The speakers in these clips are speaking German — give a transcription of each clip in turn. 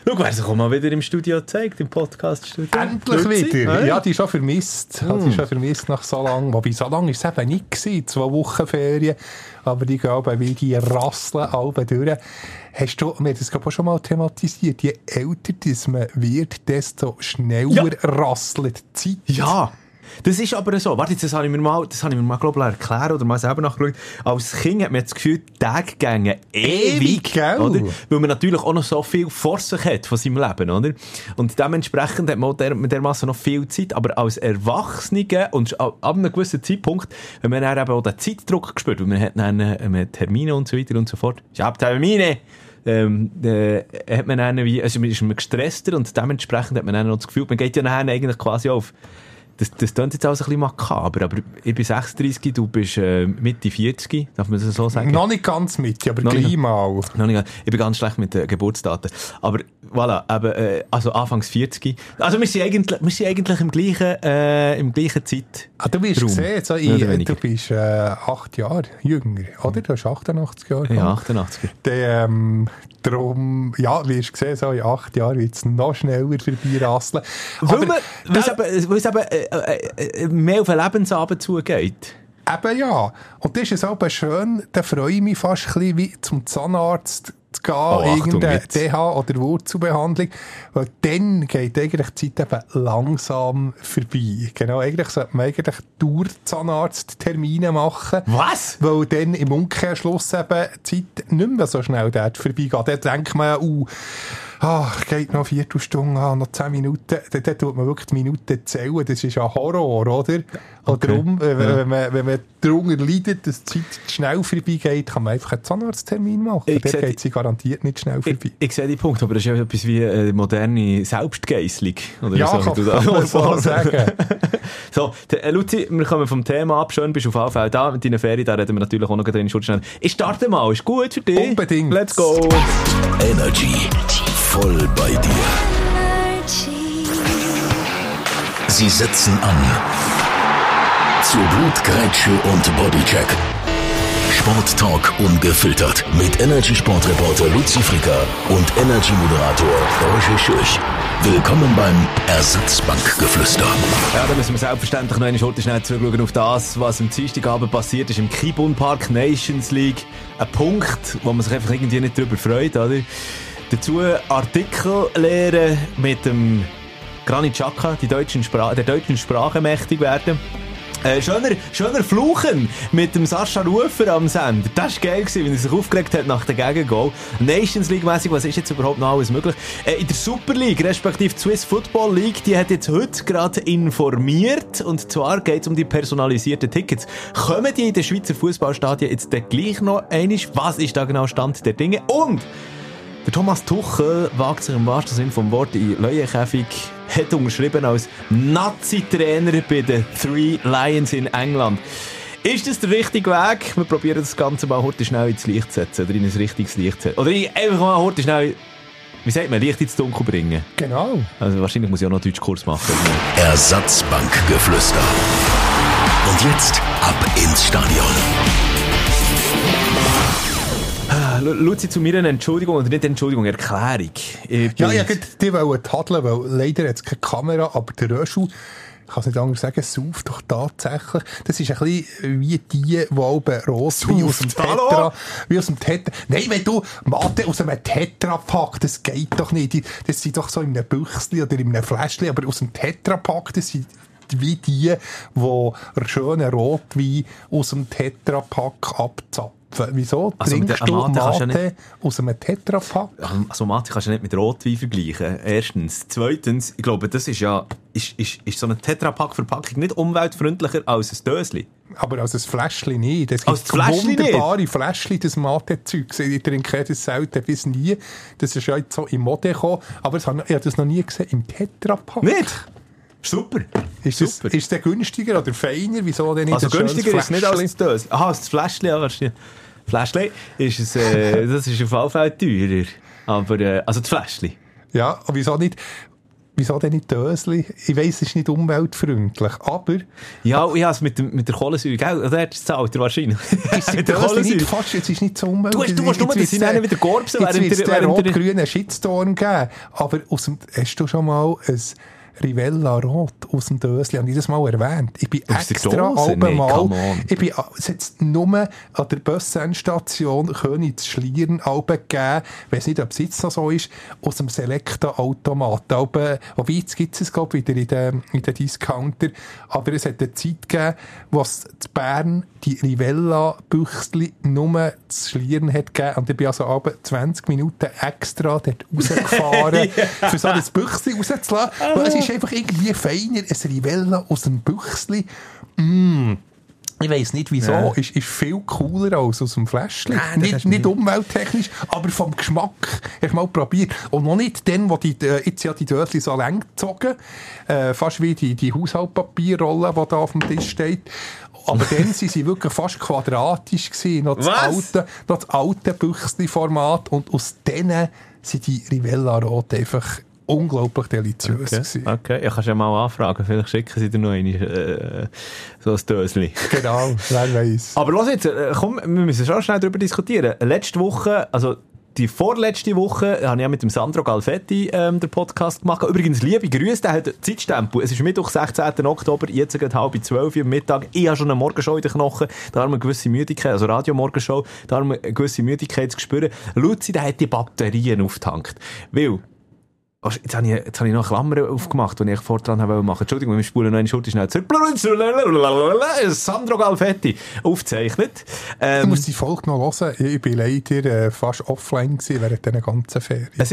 Schau, wer sich auch mal wieder im Studio zeigt, im Podcast-Studio. Endlich wieder! Ja, die schon vermisst. Die schon vermisst nach so lang. Wobei, so lange war es eben nicht gewesen. 2 Wochen Ferien. Aber die gehen bei mir, die rasseln alle durch. Hast du, wir haben das glaube ich schon mal thematisiert, je älter das man wird, desto schneller rasselt die Zeit. Ja! Das ist aber so. Warte, das habe ich mir mal glaube ich, erklären oder mal selber nachgeschaut. Als Kind hat man das Gefühl, die Tage gehen ewig, oder? Weil man natürlich auch noch so viel vor sich hat von seinem Leben, oder? Und dementsprechend hat man auch mit dermassen noch viel Zeit. Aber als Erwachsene und ab einem gewissen Zeitpunkt, wenn man dann eben auch den Zeitdruck gespürt, weil man hat dann Termine und so weiter und so fort. Ich habe Termine! Hat man dann also ist man gestresster und dementsprechend hat man dann noch das Gefühl, man geht ja nachher eigentlich quasi auf. Das klingt jetzt alles ein bisschen makaber, aber ich bin 36, du bist Mitte 40, darf man das so sagen? Noch nicht ganz Mitte, aber gleich mal. Ich bin ganz schlecht mit den Geburtsdaten. Aber voilà, eben, also Anfangs 40. Also wir sind eigentlich im gleichen Zeit. Du bist gesehen, so du bist 8 Jahre jünger, oder? Du hast 88 Jahre. Ja, 88. Darum, ja, wie hast gesehen, so in 8 Jahren wird es noch schneller vorbeirasseln. Weil es eben mehr auf den Lebensabend zugeht. Eben ja. Und das ist aber schön, da freue ich mich fast ein bisschen wie zum Zahnarzt zu gehen, irgendeine DH- oder Wurzelbehandlung, weil dann geht eigentlich die Zeit eben langsam vorbei. Genau, eigentlich sollte man Dauerzahnarzttermine machen. Was? Weil dann im Umkehrschluss eben die Zeit nicht mehr so schnell dort vorbeigeht. Da denkt man ja, geht noch 4 Stunden, noch 10 Minuten. Dann tut man wirklich die Minuten zählen. Das ist ja Horror, oder? Okay. Und darum, wenn man darunter leidet, dass die Zeit schnell vorbeigeht, kann man einfach einen Zahnarzttermin machen. Dort geht sie garantiert nicht schnell vorbei. Ich sehe den Punkt, aber das ist ja etwas wie eine moderne Selbstgeisselung. Oder ja, so, kann man so sagen. So, Luzi, wir kommen vom Thema ab. Schön, bist du auf jeden Fall da. Mit deinen Ferien, da reden wir natürlich auch noch drin. Ich starte mal. Ist gut für dich? Unbedingt. Let's go. Energy. Voll bei dir. Sie setzen an. Zu Blutgrätsche und Bodycheck. Sporttalk ungefiltert. Mit Energy-Sportreporter Luzi Fricker und Energy-Moderator Roger Schürch. Willkommen beim Ersatzbankgeflüster. Ja, da müssen wir selbstverständlich noch eine Schulter schnell zurückschauen auf das, was am Dienstagabend passiert ist im Kibun Park Nations League. Ein Punkt, wo man sich einfach irgendwie nicht drüber freut, oder? Dazu Artikel lernen mit dem Granit Xhaka, der deutschen Sprache mächtig werden. Schöner Fluchen mit dem Sascha Rufer am Sender. Das war geil, wie er sich aufgeregt hat nach dem Gegengol. Nations League-mässig, was ist jetzt überhaupt noch alles möglich? In der Super League, respektive Swiss Football League, die hat jetzt heute gerade informiert. Und zwar geht es um die personalisierten Tickets. Kommen die in den Schweizer Fußballstadien jetzt gleich noch einmal? Was ist da genau Stand der Dinge? Und der Thomas Tuchel wagt sich im wahrsten Sinne vom Wort in Leuenkäfig, hat unterschrieben als Nazi-Trainer bei den Three Lions in England. Ist das der richtige Weg? Wir probieren das Ganze mal heute schnell ins Licht zu setzen oder in ein richtiges Licht zu setzen. Oder einfach mal heute schnell, wie sagt man, Licht ins Dunkel bringen. Genau. Also wahrscheinlich muss ich auch noch einen Deutschkurs machen. Ersatzbankgeflüster. Und jetzt ab ins Stadion. Luzi, zu mir eine Entschuldigung, oder nicht Entschuldigung, Erklärung. Ich wollte tadeln, weil leider hat es keine Kamera, aber der Röschel, ich kann es nicht anders sagen, sauft doch tatsächlich. Das ist ein bisschen wie die oben rot, wie aus dem Tetra. Nein, wenn du Mate aus einem Tetra-Pack, das geht doch nicht. Das sind doch so in einem Büchsli oder in einem Fläschchen, aber aus dem Tetra-Pack, das sind wie die schönen Rotwein aus dem Tetra-Pack abzapfen. Wieso trinkst du Mate aus einem Tetrapack? Also Mate kannst du nicht mit Rotwein vergleichen. Erstens. Zweitens, ich glaube, das ist ja ist so eine Tetrapack-Verpackung nicht umweltfreundlicher als ein Dösli. Aber als ein Fläschchen nicht. Es gibt wunderbare Fläschchen, das Mate-Zeug. Ich trinke das selten bis nie. Das ist ja jetzt so in Mode gekommen. Aber ich habe das noch nie gesehen im Tetrapack. Nicht? Super. Ist der günstiger oder feiner? Wieso denn nicht? Also günstiger ist es nicht als das Dösli. Aha, das Fläschchen, ja. Fläschchen ist es, das ist auf jeden Fall teurer. Aber, also das Fläschchen. Ja, und wieso nicht? wieso denn nicht Dösli? Ich weiss, es ist nicht umweltfreundlich, aber... Ja, also mit der Kohlensäure, gell? Oder hat es das Alter wahrscheinlich? Ist die Dösli nicht fast, es ist nicht so umweltfreundlich. Du musst nur, dass sie dann wieder Gorbsen während der... Jetzt wird es rot-grünen Shitstorm geben, aber hast du schon mal ein Rivella Rot aus dem Dösli, habe ich das mal erwähnt. Ich bin extra ich bin jetzt nur an der Busendstation Königsschlieren gegeben, ich weiss nicht, ob es jetzt noch so ist, aus dem Selecta-Automat. Wobei, jetzt gibt es glaube ich, wieder in den Discounter, aber es hat eine Zeit gegeben, wo es in Bern die Rivella-Büchsli nur zu Schlieren hat gegeben, und ich bin also 20 Minuten extra dort rausgefahren, für so ein Büchsli rauszulassen, weil es ist einfach irgendwie feiner, ein Rivella aus dem Büchsli. Ich weiss nicht wieso, ist viel cooler als aus dem Fläschchen. Nicht umwelttechnisch, aber vom Geschmack. Ich habe mal probiert. Und noch nicht dann, wo jetzt ja die Dösli so lang gezogen, fast wie die Haushaltspapierrolle, die da auf dem Tisch steht. Aber dann waren sie wirklich fast quadratisch gewesen. Noch das alte Büchsli-Format. Und aus denen sind die Rivella Rot einfach unglaublich deliziös gewesen. Okay, ich kann schon mal anfragen. Vielleicht schicken sie dir noch so ein Dösli. Genau, wer weiss. Aber los jetzt, komm, wir müssen schon schnell darüber diskutieren. Letzte Woche, also die vorletzte Woche, habe ich ja mit dem Sandro Galfetti den Podcast gemacht. Übrigens, liebe Grüße, der hat Zeitstempel. Es ist Mittwoch, 16. Oktober, jetzt gerade 11:30 am Mittag. Ich habe schon eine Morgenshow in den Knochen, da haben wir eine gewisse Müdigkeit, also Radio-Morgenshow, da haben wir eine gewisse Müdigkeit zu spüren. Luzi, der hat die Batterien aufgetankt. Weil, jetzt habe ich noch Klammern aufgemacht, die ich vorher machen wollte. Entschuldigung, wir spulen noch eine Schulter schnell zurück. Sandro Galfetti aufgezeichnet. Du musst die Folge noch hören. Ich war leider fast offline gewesen während dieser ganzen Ferien. Es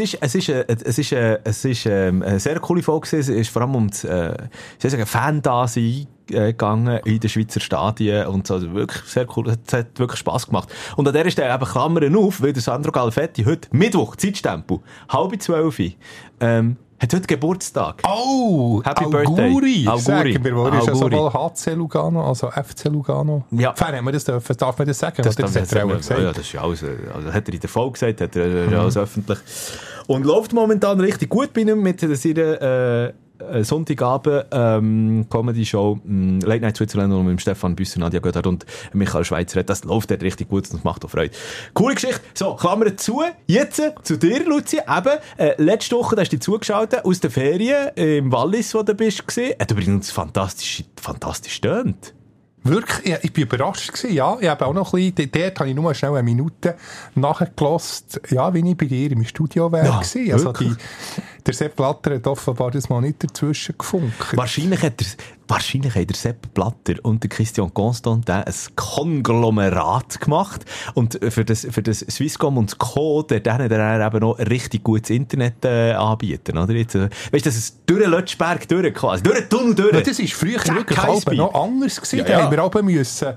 ist eine sehr coole Folge. Es ist vor allem um das Fan-Dasein gegangen in den Schweizer Stadien und so. Also wirklich sehr cool. Es hat wirklich Spass gemacht. Und an der Stelle eben Klammern auf, weil der Sandro Galfetti heute Mittwoch, Zeitstempel, 11:30, hat heute Geburtstag. Oh! Happy Auguri! Birthday. Sagen wir, wo ist ja sowohl HC Lugano, also FC Lugano. Ja. Fan, haben wir das dürfen? Darf man das sagen? Das hat er auch gesagt. Ja, das ist ja alles, also hat er in der Folge gesagt, hat er alles öffentlich. Und läuft momentan richtig gut bei ihm mit seiner Sonntagabend Comedy-Show Late Night Switzerland und mit Stefan Büsser, Nadia Gödard und Michael Schweizer. Das läuft dort richtig gut und das macht auch Freude. Coole Geschichte. So, Klammern zu. Jetzt zu dir, Luzi. Eben, letzte Woche hast du dich zugeschaltet aus den Ferien im Wallis, wo du bist, gesehen. Hat übrigens fantastisch tönt. Wirklich, ja, ich bin überrascht gewesen, ja. Ich habe auch noch ein bisschen, dort habe ich nur schnell eine Minute nachgelassen, ja, wie ich bei dir im Studio wäre gewesen. Also der Sepp Blatter hat offenbar das mal nicht dazwischen gefunden. Wahrscheinlich hat der Sepp Blatter und der Christian Constantin ein Konglomerat gemacht und für das Swisscom und das Co. denen eben noch richtig gutes Internet anbieten, oder? Jetzt, weißt du, dass es durch den Lötschberg durch quasi, durch den Tunnel durch. Ja, das war früher wirklich noch anders gewesen. Da haben wir aber müssen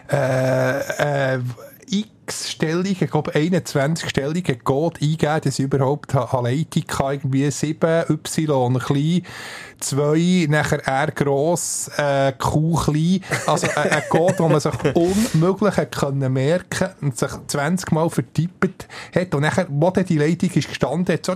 x-stellige, ich glaube 21-stellige Code eingeben, dass ich überhaupt eine Leitung kann, irgendwie 7, Y klein, 2, nachher R gross, Q klein. Also ein Code, den man sich unmöglich können merken und sich 20 Mal vertippt hat. Und nachher, wo dann die Leitung ist gestanden, hat so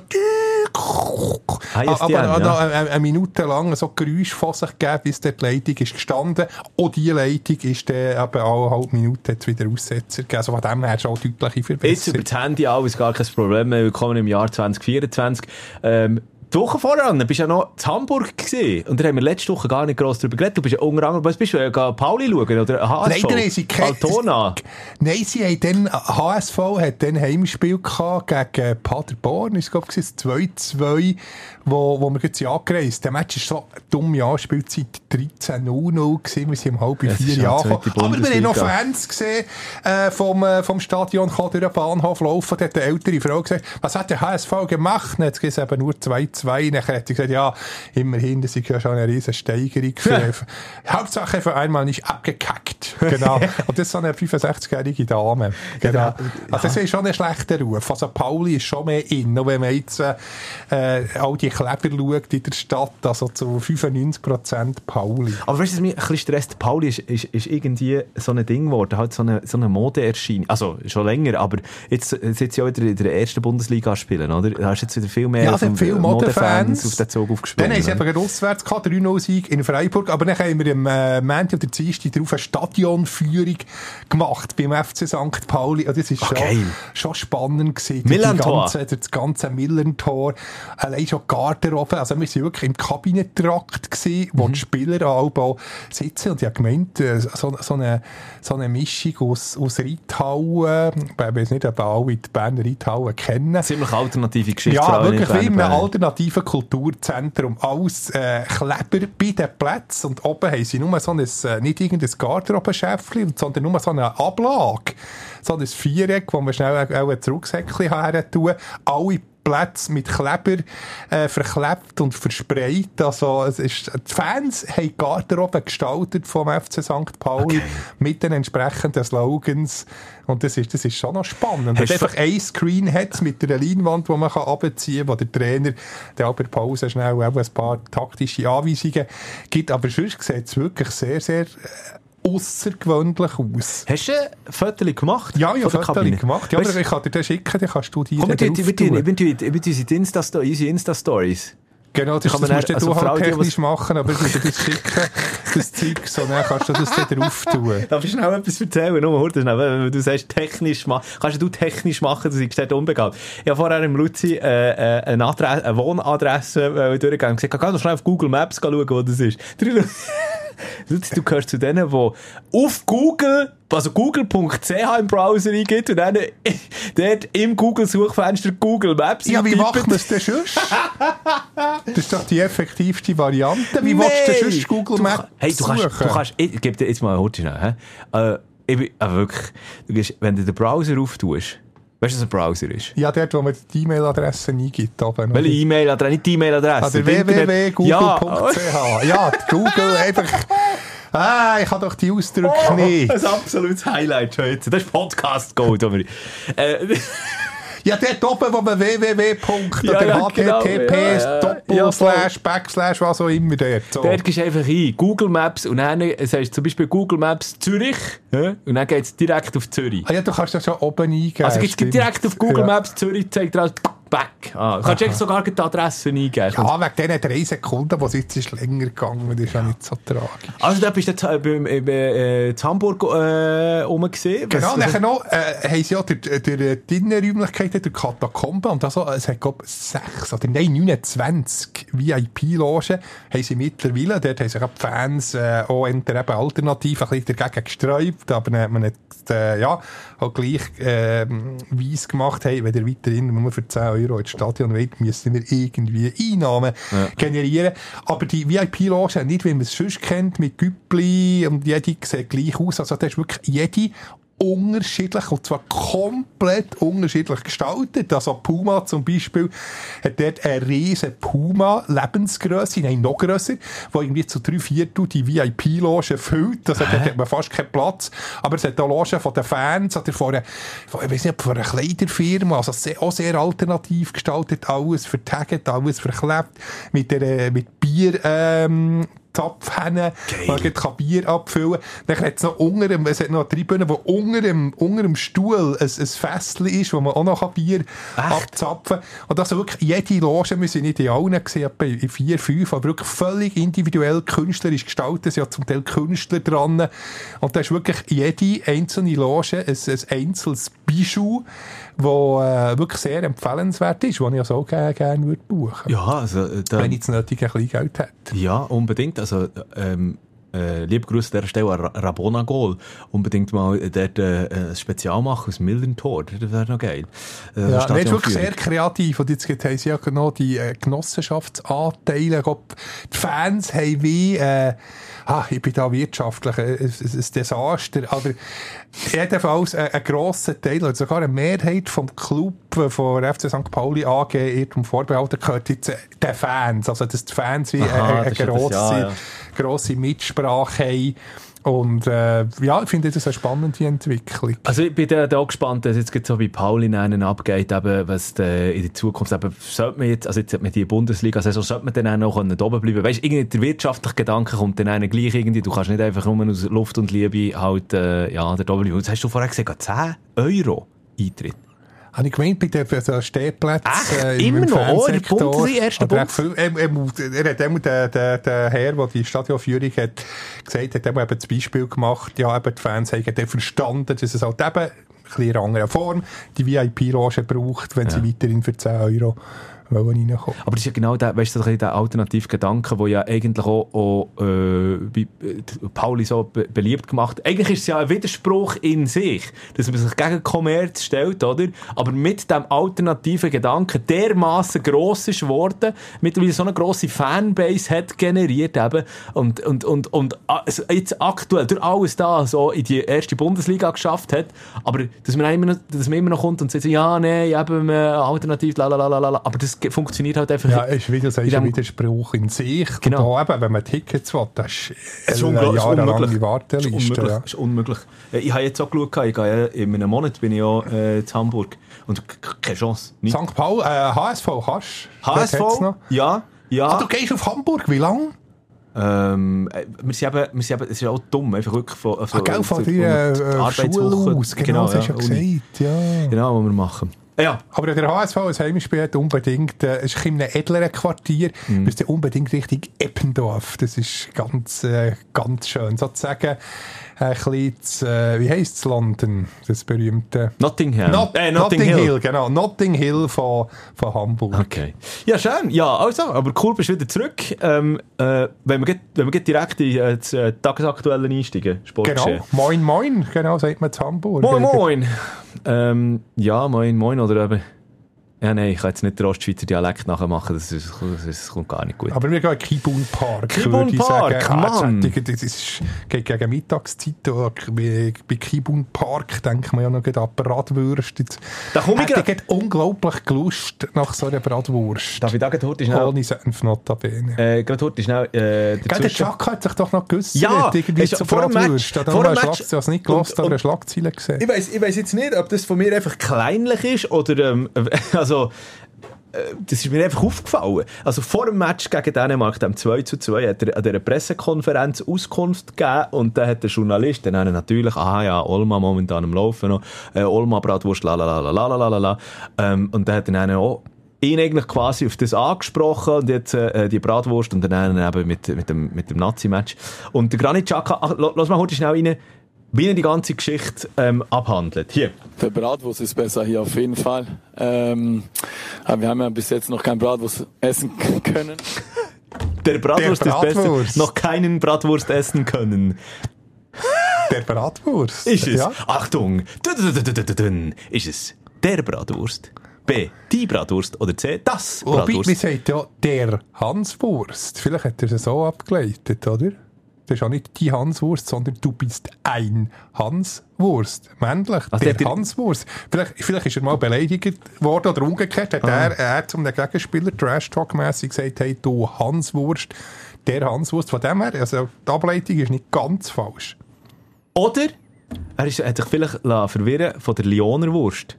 aber eine Minute lang so Geräusch von sich gegeben, bis die Leitung ist gestanden. Und die Leitung ist dann eben alle halbe Minute wieder Aussetzer gegeben. Also von dem her schon deutliche Verbesserung. Jetzt über das Handy alles gar kein Problem mehr. Willkommen im Jahr 2024. Die Woche voran bist du ja noch in Hamburg gewesen. Und da haben wir letzte Woche gar nicht gross darüber geredet. Du bist ja unter anderem, was bist du, Pauli schauen oder HSV? Leider sie Altona. Nein, sie haben dann, HSV hat dann Heimspiel gehabt gegen Paderborn. Ich glaube, es war 2-2, wo wir jetzt angereist. Der Match war so eine dumme Anspielzeit 13:00 gewesen. Wir sind um 3:30 Jahre gekommen. Aber wir haben noch Fans gesehen, vom Stadion durch den Bahnhof laufen. Da hat eine ältere Frau gesagt, was hat der HSV gemacht? Jetzt gibt es eben nur 2-2. Nachher hat sie gesagt, ja, immerhin, das ist ja schon eine riesen Steigerung. Hauptsache für einmal nicht abgekackt. Genau. Und das ist so eine 65-jährige Dame. Genau. Also das ist schon ein schlechter Ruf. Also Pauli ist schon mehr in. Und wenn man jetzt all die Kleber schaut in der Stadt, also zu 95% Pauli. Aber weißt du, was mich ein bisschen stresst? Pauli ist irgendwie so ein Ding geworden, halt so eine Modeerscheinung. Also schon länger, aber jetzt ja wieder in der ersten Bundesliga spielen, oder? Da hast du jetzt wieder viel mehr viel Mode Fans auf den Zug aufgesprungen. Dann haben sie einfach einen auswärts gehabt, 3-0-Sieg in Freiburg, aber dann haben wir am Montag oder Dienstag darauf eine Stadionführung gemacht beim FC St. Pauli. Und das ist schon spannend gewesen. Millantor. Das ganze Millantor. Allein schon Garderobe. Also wir waren wirklich im Kabinettrakt gewesen, wo die Spieler auch sitzen. Und ich habe gemeint, so eine Mischung aus Reithauen. Ich weiß nicht, ob alle die Berner Reithauen kennen. Ziemlich alternative Geschichte. Ja, wirklich wie in einem alternativen Kulturzentrum. Alles Kleber bei den Plätzen. Und oben haben sie nur so ein, nicht irgendein Garderobenschäftchen, sondern nur so eine Ablage. So ein Viereck, wo man schnell auch ein Rucksäckchen her tun. Alle Plätze mit Kleber verklebt und versprayt. Also, die Fans haben die Garderobe gestaltet vom FC St. Pauli mit den entsprechenden Slogans. Und das ist schon noch spannend. Dass einfach ein Screen hat mit einer Leinwand, die man runterziehen kann, wo der Trainer der bei der Pause schnell auch ein paar taktische Anweisungen gibt. Aber sonst sieht es wirklich sehr, sehr aussergewöhnlich aus. Hast du ein Foto gemacht? Ja, ich habe ein Foto gemacht. Ja, aber ich kann dir das schicken, dann kannst du die drauf tun. Wir unsere Insta-Stories. Genau, das musst du halt technisch machen, aber ich würde das schicken, das Zeug, so dann kannst du das dann drauf tun. Darf ich schnell etwas erzählen? Nur schnell, wenn du sagst, technisch machen. Kannst du technisch machen, das ist unbegabt. Ich habe vorher im Luzi eine Wohnadresse durchgegangen und gesagt, geh doch schnell auf Google Maps schauen, wo das ist. Du gehörst zu denen, die auf Google, also google.ch im Browser eingibt und dann dort im Google-Suchfenster Google Maps Ja, wie macht man das denn sonst? Das ist doch die effektivste Variante. Wie willst du denn sonst Google Maps suchen? Ich gebe dir jetzt mal eine schnell. Wirklich, wenn du den Browser auftust, weißt du, was ein Browser ist? Ja, dort, wo man die E-Mail-Adresse eingibt. Welche E-Mail-Adresse? Nicht die E-Mail-Adresse. Also www.google.ch. Ja, Google einfach... ich habe doch die Ausdrücke nicht. Ein absolutes Highlight heute. Das ist Podcast Gold, Dominik. Ja, dort oben, wo man https:// was auch immer dort. So. Dort gehst du einfach ein, Google Maps, und dann sagst du zum Beispiel Google Maps Zürich, und dann geht es direkt auf Zürich. Ja, du kannst das schon oben eingeben. Also gibt's direkt auf Google Maps Zürich, zeigt dir alles, back. Du kannst echt sogar die Adresse eingeben. Ja, wegen diesen 3 Sekunden, wo es jetzt ist länger gegangen, das ist ja nicht so tragisch. Also da bist du in Hamburg rumgesehen. Genau, nachher noch haben sie ja durch die Innenräumlichkeiten, durch Katakomben, und also, es hat, glaube ich, 29 VIP-Logen haben sie mittlerweile. Dort haben sich die Fans auch eben alternativ ein bisschen dagegen gesträubt, aber man hat auch gleich weiss gemacht, hey, wenn ihr weiterhin nur für 10 Euro ins Stadion wollt, müssen wir irgendwie Einnahmen generieren. Aber die VIP-Logen, nicht wie man es sonst kennt, mit Güppli, und jede sieht gleich aus. Also da ist wirklich jede unterschiedlich, und zwar komplett unterschiedlich gestaltet. Also Puma zum Beispiel hat dort eine riesen Puma-Lebensgrösse, nein, noch grösser, die irgendwie zu 3/4 die VIP-Logen füllt. Also dort hat man fast keinen Platz. Aber es hat auch Logen von den Fans oder von einer Kleiderfirma, also auch sehr alternativ gestaltet, alles vertaggt, alles verklebt, mit Bier, Zapfhähne, man kann Bier abfüllen. Dann hat es noch es hat noch eine Tribüne, wo unter dem Stuhl ein Fässchen ist, wo man auch noch Bier abzapfen kann. Und also wirklich jede Loge, wir sind nicht in allen gesehen, etwa in 4, 5, aber wirklich völlig individuell, künstlerisch gestaltet. Es sind ja zum Teil Künstler dran. Und da ist wirklich jede einzelne Loge ein einzelnes Bijou, wo wirklich sehr empfehlenswert ist, das ich also auch gerne würde buchen. Ja, also, wenn ich das nötige ein bisschen Geld hätte. Ja, unbedingt. Also, liebe Grüße an dieser Stelle an Rabona Goal. Unbedingt mal dort ein Spezial machen aus Millantor. Das wäre noch geil. Ja, nicht wirklich sehr kreativ. Und jetzt haben sie ja noch die Genossenschaftsanteile. Die Fans haben wie... ich bin da wirtschaftlich ein Desaster, aber jedenfalls ein grosser Teil, also sogar eine Mehrheit vom Club von FC St. Pauli AG ihrem Vorbehalten gehört jetzt den Fans, also dass die Fans wie eine grosse Mitsprache haben. Und ich finde das eine spannende Entwicklung. Also ich bin da auch gespannt, dass jetzt so wie Pauli abgeht, eben, was in der Zukunft eben, sollte man jetzt hat man die Bundesliga-Saison, sollte man dann auch noch oben bleiben. Weißt du, irgendwie der wirtschaftliche Gedanke kommt dann gleich irgendwie, du kannst nicht einfach nur aus Luft und Liebe halt, der oben bleiben. Jetzt hast du vorher gesagt, 10 Euro Eintritt. Habe ich gemeint, bei den so Stehplätzen Immer im noch? In der Fansektor. Bundesliga, erste Er hat einmal der Herr, der die Stadionführung hat gesagt hat, eben das Beispiel gemacht, ja, eben die Fans haben dann verstanden, dass es halt eben ein bisschen in einer anderen Form die VIP-Loge braucht, wenn sie weiterhin für 10 Euro reinkommen. Aber das ist ja genau der, weißt du, der alternative Gedanke, der ja eigentlich auch bei Pauli so beliebt gemacht. Eigentlich ist es ja ein Widerspruch in sich, dass man sich gegen Kommerz stellt, oder? Aber mit dem alternativen Gedanken dermassen gross ist geworden, mittlerweile so eine grosse Fanbase hat generiert eben und jetzt aktuell durch alles da so in die erste Bundesliga geschafft hat, aber dass man immer noch kommt und sagt, ja, nee, eben alternativ, lalalala, aber das funktioniert halt einfach. Ja, ist wieder ein Widerspruch in sich. Genau. Und auch eben, wenn man Tickets will, das ist eine jahrelange Warteliste. Das ist unmöglich. Ich habe jetzt auch geschaut, ich gehe in einem Monat bin ich auch in Hamburg und keine Chance. Nicht. St. Paul, HSV, kannst du? HSV? Ja. Ah, du gehst auf Hamburg, wie lange? Wir sind eben, es ist ja auch dumm, einfach wirklich von deiner Schule aus, genau, das hast du ja gesagt. Ja. Genau, was wir machen. Ja. Aber der HSV als Heimspiel hat unbedingt, es ist in einem edleren Quartier, müsste unbedingt Richtung Eppendorf. Das ist ganz schön. Sozusagen ein bisschen, wie heisst es London? Das berühmte... Notting Hill. Notting Hill, genau. Notting Hill von Hamburg. Okay. Ja, schön. Ja, also, aber cool, bist du wieder zurück. Wenn wir direkt in das Tagesaktuelle einsteigen, Sportgeschehen. Genau. Moin, moin. Genau, sagt man zu Hamburg. Moin, moin. Ja, moin, moin, oder eben... Ja, nein, ich kann jetzt nicht den Ostschweizer Dialekt nachmachen, das kommt gar nicht gut. Aber wir gehen in Kibun Park. Kibun Park, Mann! Das geht gegen Mittagszeit. Bei Kibun Park denkt man ja noch an Bratwurst. Da komme ich gerade unglaublich Lust nach so einer Bratwurst. Darf ich da gerade heute schnell... Ohne Senf notabene. Gerade heute schnell... Der Chaka hat sich doch noch gegessen. Ja! Irgendwie zu Bratwurst. Ich habe es nicht gehört, aber eine Schlagzeile gesehen. Ich weiss jetzt nicht, ob das von mir einfach kleinlich ist oder... Also, das ist mir einfach aufgefallen. Also vor dem Match gegen Dänemark, dem 2:2, hat er an dieser Pressekonferenz Auskunft gegeben und dann hat der Journalist dann natürlich, Olma momentan am Laufen noch, Olma Bratwurst, lalalala. Und dann hat er auch ihn eigentlich quasi auf das angesprochen und jetzt die Bratwurst und dann eben mit dem Nazi-Match. Und der Granit Xhaka, lass mal heute schnell rein, wie er die ganze Geschichte abhandelt. Hier. Der Bratwurst ist besser hier auf jeden Fall. Aber wir haben ja bis jetzt noch kein Bratwurst essen können. Der Bratwurst ist besser. Noch keinen Bratwurst essen können. Der Bratwurst? Ist es? Ja. Achtung. Ist es der Bratwurst? B. Die Bratwurst? Oder C. Das Bratwurst? Man sagt ja der Hanswurst. Vielleicht hat er es so abgeleitet, oder? Das ist auch nicht die Hanswurst, sondern du bist ein Hanswurst. Männlich, also der Hanswurst. Vielleicht ist er mal beleidigt worden oder umgekehrt. Hat er zum Gegenspieler Trash-Talk-mässig gesagt, hey, du Hanswurst, der Hanswurst. Von dem her, also die Ableitung ist nicht ganz falsch. Oder er hat sich vielleicht verwirren von der Lioner-Wurst.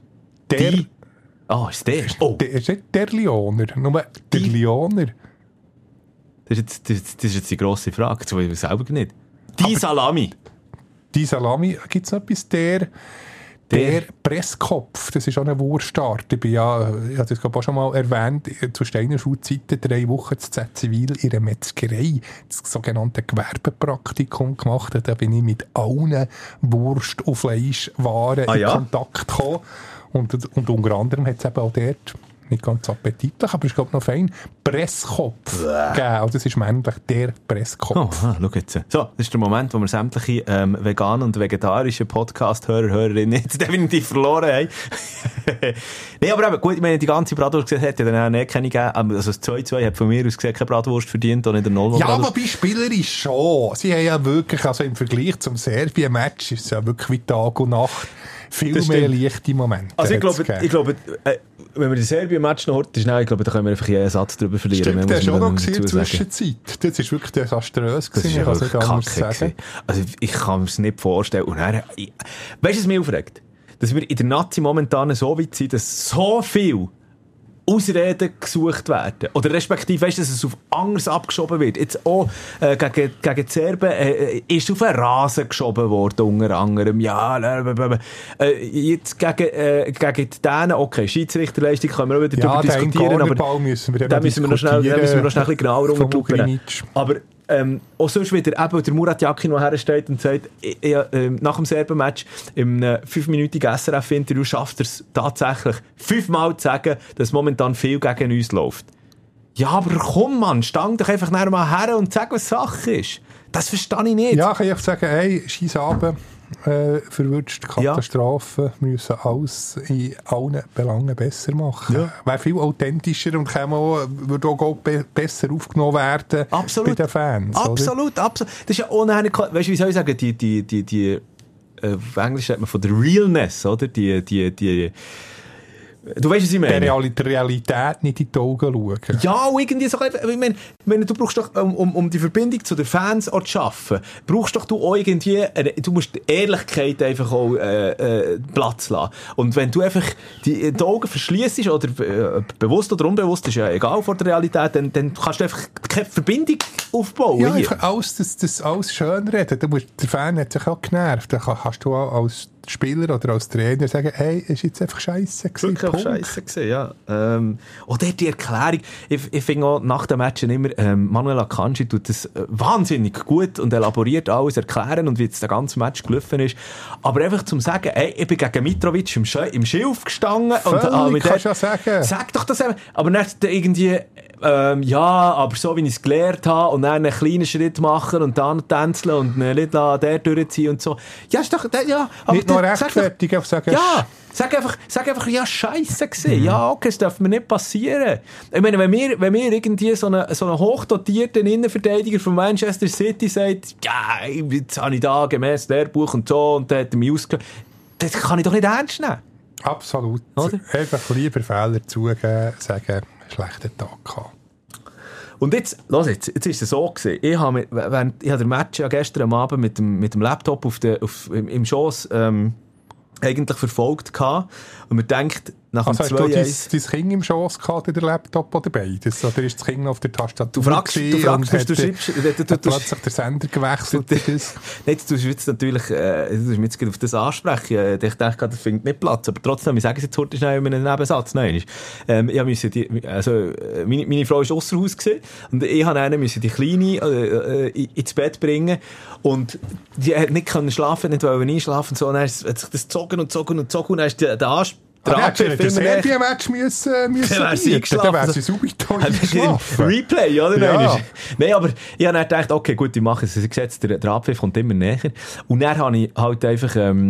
Ist der? Oh. Der ist nicht der Lioner, nur der Lioner. Das ist jetzt die grosse Frage, das weiß ich selber nicht. Die Salami. Die Salami, gibt es noch etwas? Der Presskopf, das ist auch eine Wurstart. Ich habe das auch schon mal erwähnt, zu Steiner Schulzeiten 3 Wochen zu Zivil in einer Metzgerei, das sogenannte Gewerbepraktikum gemacht. Da bin ich mit allen Wurst- und Fleischwaren in Kontakt gekommen. Und unter anderem hat es eben auch dort, nicht ganz appetitlich, aber ich glaube noch fein, Presskopf gegeben. Also das ist männlich, der Presskopf. Schau jetzt. So, das ist der Moment, wo wir sämtliche veganen und vegetarischen Podcast-Hörer, Hörerinnen jetzt definitiv verloren haben. Nein, aber eben, gut, ich meine, die ganze Bratwurst gesehen hätte dann auch keine gegeben. Also das 2:2 hat von mir aus gesehen keine Bratwurst verdient, auch nicht der Nolma. Ja, aber bei spielerisch schon. Sie haben ja wirklich, also im Vergleich zum Serbien-Match, ist es ja wirklich wie Tag und Nacht viel mehr leichte Momente. Also ich glaube, wenn wir die Serbien-Match noch heute schnell, ich glaube, da können wir einfach jeden Satz drüber verlieren. Stimmt, der ist schon noch in der Zwischenzeit. Das war wirklich desaströs. Das ist ich kann anders sagen. Also ich kann mir es nicht vorstellen. Und dann, weißt du, was mich aufregt? Dass wir in der Nazi momentan so weit sind, dass so viel Ausreden gesucht werden. Oder respektive, weißt du, dass es auf anders abgeschoben wird. Jetzt auch gegen die Serben ist auf einen Rasen geschoben worden, unter anderem. Ja, jetzt gegen die Dänen, okay, Schiedsrichterleistung können wir auch wieder darüber diskutieren, aber da müssen wir noch schnell ein bisschen genauer rumgluppen. Aber auch sonst wieder eben der Murat Yakin, der hersteht und sagt, nach dem Serben-Match im 5-minütigen SRF-Interview schafft er es tatsächlich 5-mal zu sagen, dass momentan viel gegen uns läuft. Ja, aber komm, Mann, stang doch einfach nachher mal her und sag, was Sache ist. Das verstehe ich nicht. Ja, kann ich einfach sagen, hey, scheiß Abend. Verwünscht Katastrophen, wir müssen alles in allen Belangen besser machen. Ja. Wäre viel authentischer und würde auch besser aufgenommen werden bei den Fans. Absolut, absolut. Das ist ja ohne, weißt du, wie soll ich sagen, die auf Englisch sagt man von der Realness, oder? Du weißt, was ich meine? Der Realität nicht in die Augen schauen. Ja, irgendwie so. Ich meine, du brauchst doch, um die Verbindung zu den Fans auch zu schaffen, brauchst doch du auch irgendwie, du musst die Ehrlichkeit einfach auch Platz lassen. Und wenn du einfach die Augen verschliessest, oder bewusst oder unbewusst, ist ja egal vor der Realität, dann kannst du einfach keine Verbindung aufbauen. Ja, einfach das alles schönreden. Der Fan hat sich auch genervt. Dann kannst du auch als Spieler oder als Trainer sagen, hey, es war jetzt einfach scheisse gewesen. Wirklich einfach scheisse gewesen, ja. Oder die Erklärung, ich finde auch nach den Matchen immer, Manuel Akanji tut das wahnsinnig gut und elaboriert alles erklären und wie jetzt der ganze Match gelaufen ist. Aber einfach zum sagen, hey, ich bin gegen Mitrovic im Schilf gestanden. Völlig, kannst du ja sagen. Sag doch das eben. Aber dann irgendwie, ja, aber so wie ich es gelernt habe und dann einen kleinen Schritt machen und dann tänzeln und nicht der durchziehen und so. Ja, ist doch, ja. Aber nicht nur rechtfertig, einfach sagen. Ja, sag einfach, ja, scheisse gewesen. Ja, okay, das darf mir nicht passieren. Ich meine, wenn mir irgendwie so einen hochdotierten Innenverteidiger von Manchester City sagt, ja, jetzt habe ich da gemäss Lehrbuch und so, und der hat mich ausgegeben, das kann ich doch nicht ernst nehmen. Absolut. Oder? Einfach lieber Fehler zugeben, sagen, schlechten Tag gehabt. Und jetzt ist es so gewesen. Ich habe den Match ja gestern am Abend mit dem Laptop im Schoss eigentlich verfolgt gehabt. Und man denkt, nach dem 2-1... Also hast du dein Kind im Schoss gehabt, der Laptop oder beides? Oder ist das Kind auf der Tastatur? Du fragst, du schreibst... Hat plötzlich der Sender gewechselt? Nein, du jetzt natürlich... Du musst mich jetzt auf das ansprechen. Ich denke, das findet nicht Platz. Aber trotzdem, ich sage es jetzt heute schnell in einem Nebensatz. Nein, ich musste meine Frau war ausser Haus gewesen, und ich musste die Kleine ins Bett bringen. Und die hat nicht schlafen, nicht einschlafen. So, und dann hat sich das gezogen. Und dann ist der der Serbien-Match müssen bieten. Dann wäre sie subito eingeschlafen. Replay, oder? Ja. Nein, aber ich habe dann gedacht, okay, gut, ich mache es. Ich sehe, der Abpfiff kommt immer näher. Und dann habe ich halt einfach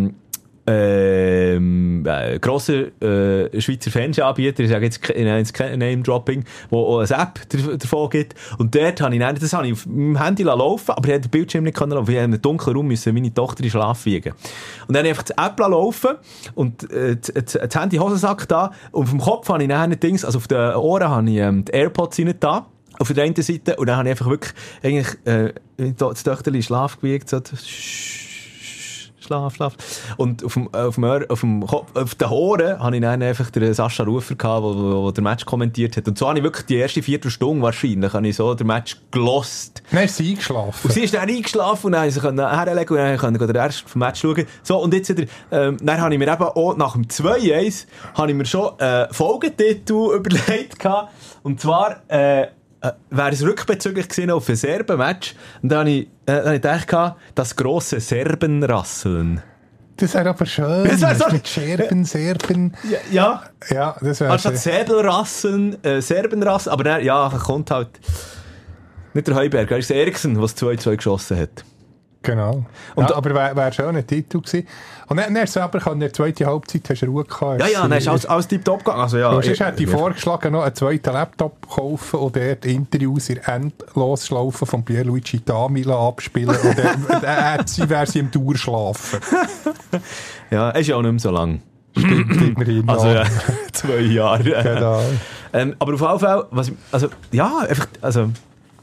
grosser Schweizer Fernsehanbieter, ich sage jetzt Name-Dropping, wo auch eine App davon gibt. Und dort habe ich das habe ich auf meinem Handy laufen, aber ich konnte den Bildschirm nicht laufen. Ich musste in einem dunklen Raum meine Tochter in Schlaf wiegen. Und dann habe ich einfach die App laufen und das Handy Hosensack da. Und auf dem Kopf habe ich dann Dings, also auf den Ohren habe ich die AirPods rein da. Auf der einen Seite. Und dann habe ich einfach wirklich das Töchterchen in Schlaf gewiegt. So, Schlaf. Und auf den Ohren hatte ich dann einfach den Sascha Rufer gehabt, der den Match kommentiert hat. Und so habe ich wirklich die erste Viertelstunde wahrscheinlich den Match gelost. Dann ist sie eingeschlafen. Und sie ist dann eingeschlafen und dann konnte ich herlegen und dann konnte ich den Rest vom Match schauen. So, und jetzt dann habe ich mir eben auch nach dem 2-1 habe ich mir schon Folgetitel überlegt gehabt. Und zwar, wäre es rückbezüglich gewesen auf ein Serben-Match. Und dann habe ich gedacht, das grosse Serbenrasseln. Das wäre aber schön. Das wäre so mit Serben. Ja, das wäre anstatt Säbelrasseln, Serbenrasseln. Aber dann, kommt halt nicht der Heuberger, es ist Eriksen, der das 2-2 geschossen hat. Genau. Und aber wäre schon ein Titel gewesen. Und dann selber in der zweiten Halbzeit hast du Ruhe gehabt. Ja, dann ist alles tiptop gegangen. Also, ja, sonst hätte ich vorgeschlagen, noch einen zweiten Laptop kaufen und dort Interviews in Endlosschlaufe von Pierluigi Damila abspielen und dann wäre sie im Dauerschlafen. Ja, ist ja auch nicht mehr so lang. Stimmt immerhin. Also 2 Jahre. Genau. Aber auf jeden Fall,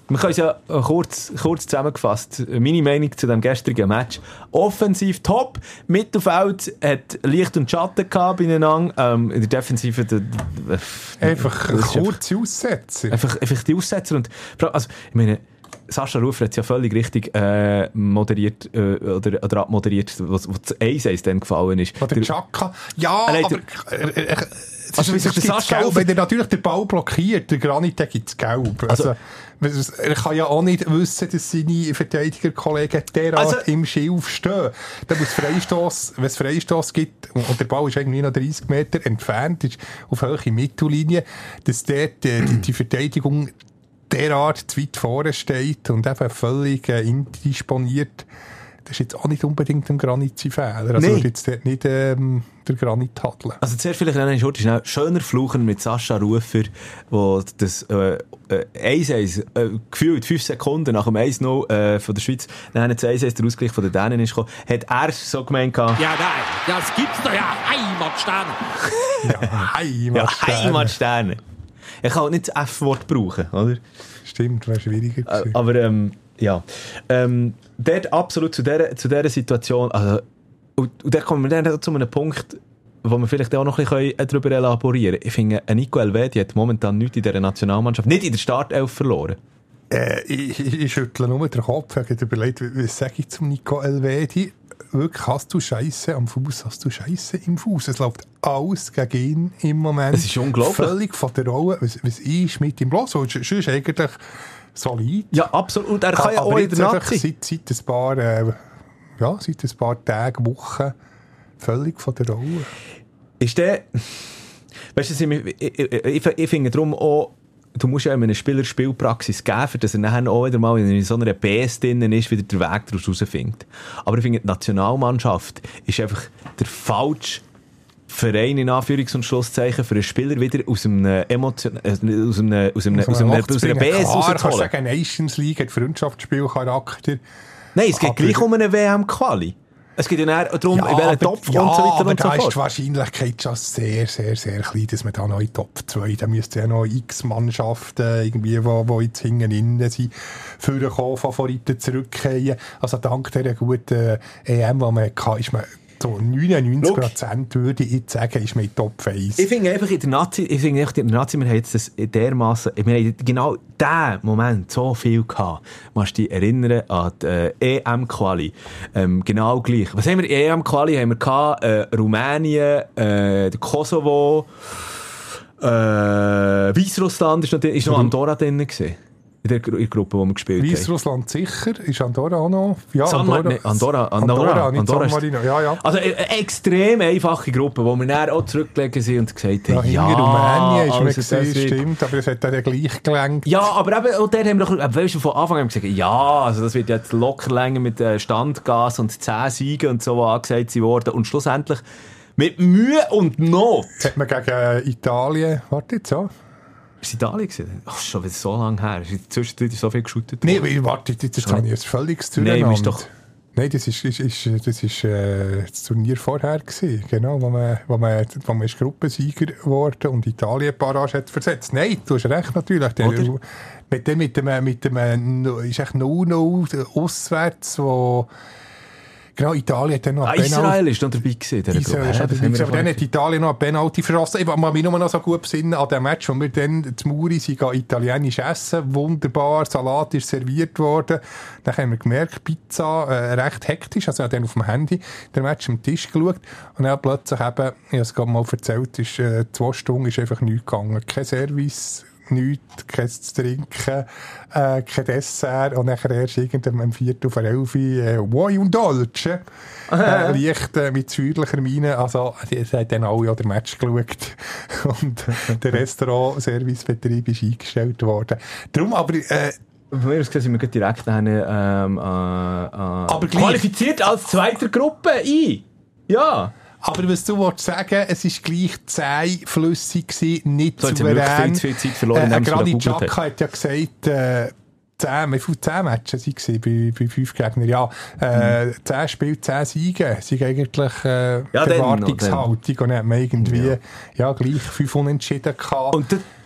Wir können es ja kurz zusammengefasst. Meine Meinung zu dem gestrigen Match. Offensiv top. Mittelfeld hat Licht und Schatten gehabt beieinander. In der Defensive... Einfach kurze Aussetzer. Einfach die Aussetzer. Und, also, ich meine, Sascha Rufer hat es ja völlig richtig moderiert oder abmoderiert, was das 1-1 dann gefallen ist. Oder Chaka. Ja, aber... Also, wenn er natürlich den Ball blockiert, der Granit, der gibt es gelb. Also, er kann ja auch nicht wissen, dass seine Verteidigerkollegen derart im Schilf stehen. Da muss Freistoss, wenn es Freistoss gibt, und der Ball ist irgendwie noch 30 Meter entfernt, ist auf höhere Mittellinie, dass dort die Verteidigung derart zu weit vorne steht und eben völlig indisponiert. Das ist jetzt auch nicht unbedingt ein Granit-Fehler. Also würde jetzt dort nicht der Granit tadeln. Also zuerst vielleicht einen schöner Fluchen mit Sascha Rufer, wo das 1-1 gefühlt 5 Sekunden nach dem 1-0 von der Schweiz, dann das 1-1 der Ausgleich von den Dänen ist gekommen, hat er so gemeint gehabt. Ja, nein, das gibt's doch ja. Heimatsterne. Ja, Heimatsterne. Ich kann auch nicht das F-Wort brauchen, oder? Stimmt, wäre schwieriger gewesen. Aber ja. Dort absolut zu dieser Situation, also, und da kommen wir dann zu einem Punkt, wo wir vielleicht auch noch ein bisschen darüber elaborieren können. Ich finde, Nico Elvedi hat momentan nichts in dieser Nationalmannschaft, nicht in der Startelf verloren. Ich schüttle nur den Kopf, ich habe überlegt, was sage ich zum Nico Elvedi? Wirklich, hast du Scheiße am Fuß, hast du Scheiße im Fuß. Es läuft alles gegen ihn im Moment. Das ist unglaublich. Völlig von der Rolle. Was ist mit ihm los? Sonst ist eigentlich solid. Ja, absolut. Und er kann ja auch in der Nazi. Seit ein paar Tagen, Wochen völlig von der Rolle. Ist der... Weißt du, ich finde darum auch, du musst ja eine Spieler-Spielpraxis geben, für dass er nachher auch wieder mal in so einer BS drin ist, wieder den Weg daraus herausfindet. Aber ich finde, die Nationalmannschaft ist einfach der falsche Verein in Anführungs- und Schlusszeichen für einen Spieler wieder aus einer BS rauszuholen. Klar, kannst du sagen, Nations League hat Freundschaftsspielcharakter. Nein, es geht gleich um eine WM-Quali. Es geht ja darum, in welchen Topf und so weiter und so fort. Da ist die Wahrscheinlichkeit schon sehr, sehr, sehr klein, dass man da noch in Top 2, da müsste ja noch x Mannschaften irgendwie, die jetzt hinten innen sind, für den Favoriten zurückkehren. Also dank dieser guten EM, die man hatte, ist man so 99% würde ich jetzt sagen, ist mit Top 1. Ich finde einfach in der Nazi, wir haben jetzt das dermassen, wir haben genau diesen Moment so viel gehabt. Du musst dich erinnern an die EM-Quali. Genau gleich. Was haben wir in EM-Quali? Haben wir gehabt, Rumänien, der Kosovo, Weißrussland ist noch Andorra drin gewesen. In der Gruppe, die wir gespielt haben. Weißrussland sicher, ist Andorra auch noch? Ja, Andorra, nicht San Marino. Ja. Also eine extrem einfache Gruppe, wo wir dann auch zurückgelegen sind und gesagt haben, ja, Rumänien ist mir gesehen, stimmt, aber es hat dann gleich gelenkt. Ja, aber eben, und dann haben wir doch, weißt du, von Anfang an gesagt, ja, also das wird jetzt locker länger mit Standgas und 10 Siegen und so, die angesagt worden. Und schlussendlich mit Mühe und Not. Hat man gegen Italien, warte jetzt so. Ist Italien gewesen? Ach, schon wieder so lange her. Zwischendurch so viel geschootet. Nee, warte, das habe ich jetzt völlig zueinander. Nein, ist doch... Nein, das ist das Turnier vorher gewesen, genau, wo man ist Gruppensieger geworden und Italien Barrage hat versetzt. Nein, du hast recht natürlich. Mit dem ist echt 0-0 auswärts, wo... Genau, Italien hat dann noch Israel ist noch dabei gewesen. Aber dann hat Italien noch eine Penalty verschossen. Ich kann mich nur noch so gut besinnen an dem Match, wo wir dann zu Muri sind, italienisch essen. Wunderbar, Salat ist serviert worden. Dann haben wir gemerkt, Pizza, recht hektisch. Also ich habe dann auf dem Handy den Match am Tisch geschaut. Und dann plötzlich eben, ich habe es gerade mal erzählt, 2 Stunden ist einfach nichts gegangen. Kein Service. Nichts, kein zu trinken, kein Dessert und nachher erst irgendwann um 11:15 «Woi und Dolce!» Leicht mit säuerlicher Miene. Also, die haben dann alle an den Match geschaut und der Restaurant-Servicebetrieb ist eingestellt worden. Darum aber... Von mir aus gesehen sind wir direkt qualifiziert als zweiter Gruppe ein. Ja. Aber was du wolltest sagen, es war gleich zähflüssig gewesen, nicht so, souverän. Viel Zeit verloren, Granit Xhaka hat ja gesagt, 10 Matches waren bei 5 Gegnern. Ja, 10 Spiele, 10 Siege sind eigentlich die Erwartungshaltung. Und dann hat man irgendwie gleich 5 Unentschieden gehabt. Und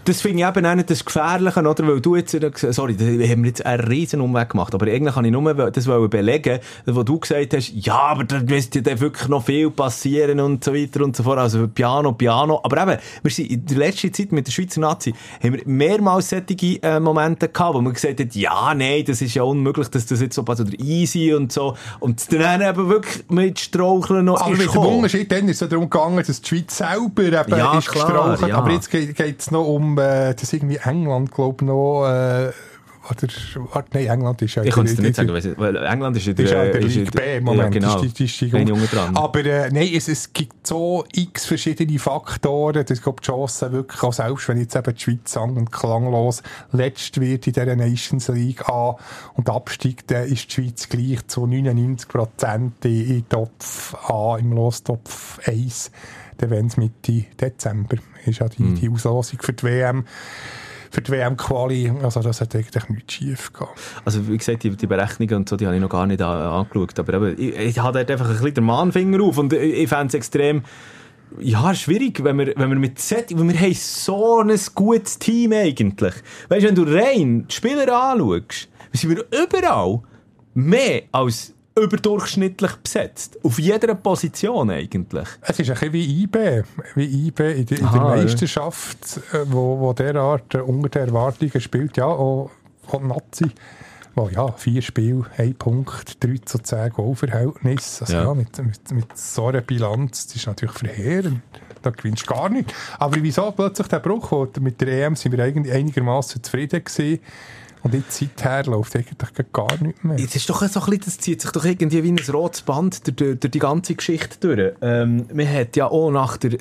das finde ich eben auch nicht das Gefährliche, oder? Weil du jetzt, sorry, da haben wir jetzt einen riesen Umweg gemacht, aber eigentlich kann ich nur das belegen, wo du gesagt hast, ja, aber da müsste ja wirklich noch viel passieren und so weiter und so fort, also Piano, aber eben, wir sind in der letzten Zeit mit der Schweizer Nazi, haben wir mehrmals solche Momente gehabt, wo man gesagt hat, ja, nein, das ist ja unmöglich, dass das jetzt so passt, oder easy und so, und dann eben wirklich mit Straucheln noch aber mit dem Unterschied, dann ist es darum gegangen, dass die Schweiz selber eben ist gestrauchelt, aber jetzt geht es noch um, das irgendwie England, glaube ich, noch, nein, England ist ja... Ich kann es dir nicht sagen, weil England ist in der Ligue B im Moment. Ja, genau. Die aber nein, es gibt so x verschiedene Faktoren, dass ich glaube, die Chance wirklich, auch selbst wenn jetzt eben die Schweiz sang- und klanglos letzt wird in dieser Nations League A und Abstieg, dann ist die Schweiz gleich zu 99% in Topf A, im Lostopf 1, dann wenn es Mitte Dezember ist ja die Auslosung für die WM. Für die WM-Quali, also das hat eigentlich nichts schief gegangen. Also wie gesagt, die Berechnungen und so, die habe ich noch gar nicht angeschaut, aber ich habe dort einfach ein bisschen den Mahnfinger auf und ich fände es extrem schwierig, wenn wir mit weil wir haben so ein gutes Team eigentlich. Weißt du, wenn du rein die Spieler anschaust, sind wir überall mehr als überdurchschnittlich besetzt. Auf jeder Position eigentlich. Es ist ein bisschen wie IB in der Meisterschaft, wo derart unter den Erwartungen spielt. Ja, auch Nazi. Oh ja, 4 Spiele, 1 Punkt, 3:10 Goalverhältnis. Also ja, mit so einer Bilanz, das ist natürlich verheerend. Da gewinnst du gar nicht. Aber wieso plötzlich der Bruch? Mit der EM sind wir eigentlich einigermaßen zufrieden gewesen. Und jetzt seither läuft eigentlich gar nicht mehr. Es ist doch so ein bisschen, das zieht sich doch irgendwie wie ein rotes Band durch die ganze Geschichte durch. Man hat ja auch nach der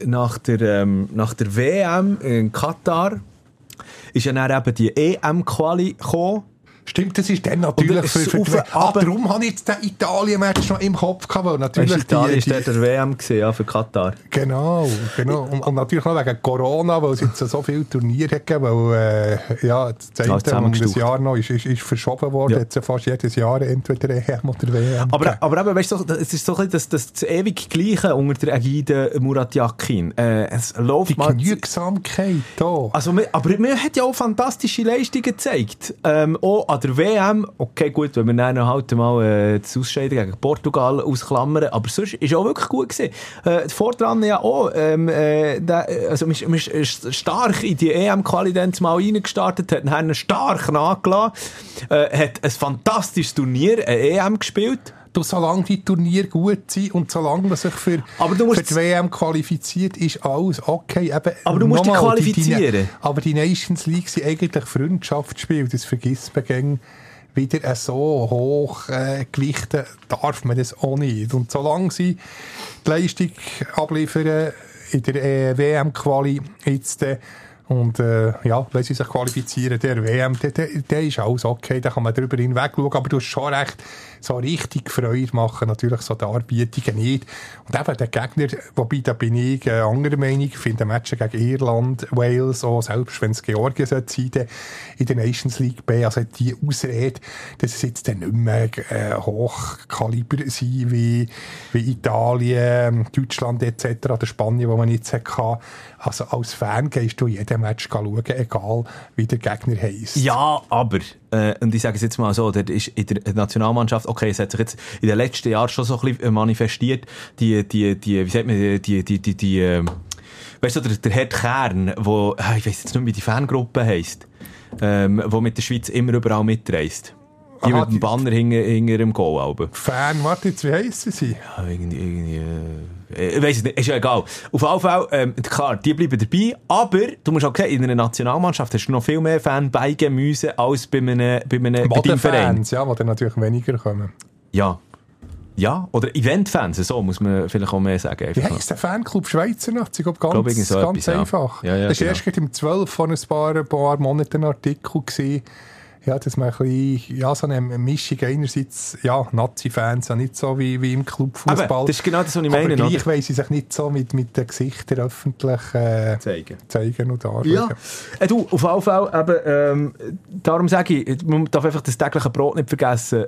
WM in Katar ist ja dann eben die EM-Quali gekommen. Stimmt, das ist dann natürlich darum habe ich jetzt den Italien-Match noch im Kopf gehabt, weil natürlich Italien ist der WM gesehen, ja, für Katar. Genau. Und natürlich noch wegen Corona, weil es jetzt so viele Turniere gegeben, weil das das Jahr noch ist verschoben worden, ja. Jetzt fast jedes Jahr entweder EM oder WM. Aber eben, weißt du, es ist so ein bisschen das ewig Gleiche unter der Ägide Murat Yakin. Es läuft die Genügsamkeit da. Also, aber man hat ja auch fantastische Leistungen gezeigt. Auch an der WM, okay, gut, wenn wir dann halt mal das Ausscheiden gegen Portugal ausklammern, aber sonst ist auch wirklich gut gewesen. Vordran ja auch, also man ist stark in die EM-Quali dann mal reingestartet, hat ihn stark nachgelassen, hat ein fantastisches Turnier, eine EM gespielt. Solange die Turniere gut sind und solange man sich für die WM qualifiziert, ist alles okay. Aber du musst dich qualifizieren. Aber die Nations League sind eigentlich Freundschaftsspiele. Das vergisst man gern wieder so hoch gewichten darf man das auch nicht. Und solange sie die Leistung abliefern in der WM-Quali jetzt und wenn sie sich qualifizieren, der WM, der ist alles okay, da kann man drüber hinweg schauen, aber du hast schon recht, so richtig Freude machen natürlich so die Anbietungen nicht. Und eben der Gegner, wobei da bin ich anderer Meinung, ich finde Matches gegen Irland, Wales, auch selbst wenn es Georgien sein sollte, in der Nations League B, also die Ausrede, dass es jetzt dann nicht mehr Hochkaliber sein wie Italien, Deutschland etc. oder Spanien, wo man jetzt hatte. Also als Fan gehst du jeden Match schauen, egal wie der Gegner heisst. Ja, aber, und ich sage es jetzt mal so, der ist in der Nationalmannschaft, okay, es hat sich jetzt in den letzten Jahren schon so ein bisschen manifestiert, wie sagt man, weißt du, der Herd Kern, wo, ich weiss jetzt nicht, wie die Fangruppe heisst, wo mit der Schweiz immer überall mitreist. Die mit dem Banner hinter dem Goal. Fan, warte jetzt, wie heissen sie? Ja, irgendwie ich weiss es nicht, ist ja egal. Auf jeden Fall, klar, die bleiben dabei, aber du musst auch sehen, in einer Nationalmannschaft hast du noch viel mehr Fans beigen müssen als bei deinem Verein. Ja, die dann natürlich weniger kommen. Ja. Ja, oder Eventfans, so muss man vielleicht auch mehr sagen. Wie heisst der Fanclub Schweizer Nazi? Ich glaube, ganz einfach. Ja, das war erst im 12 von ein paar Monaten ein Artikel gewesen. Ja, dass man ein bisschen, ja, so eine Mischung einerseits, ja, Nazi-Fans, ja nicht so wie im Clubfußball. Aber das ist genau das, was ich meine. Aber gleich wollen sie sich nicht so mit den Gesichtern öffentlich zeigen und darstellen. Ja. Du, auf jeden Fall, eben, darum sage ich, man darf einfach das tägliche Brot nicht vergessen.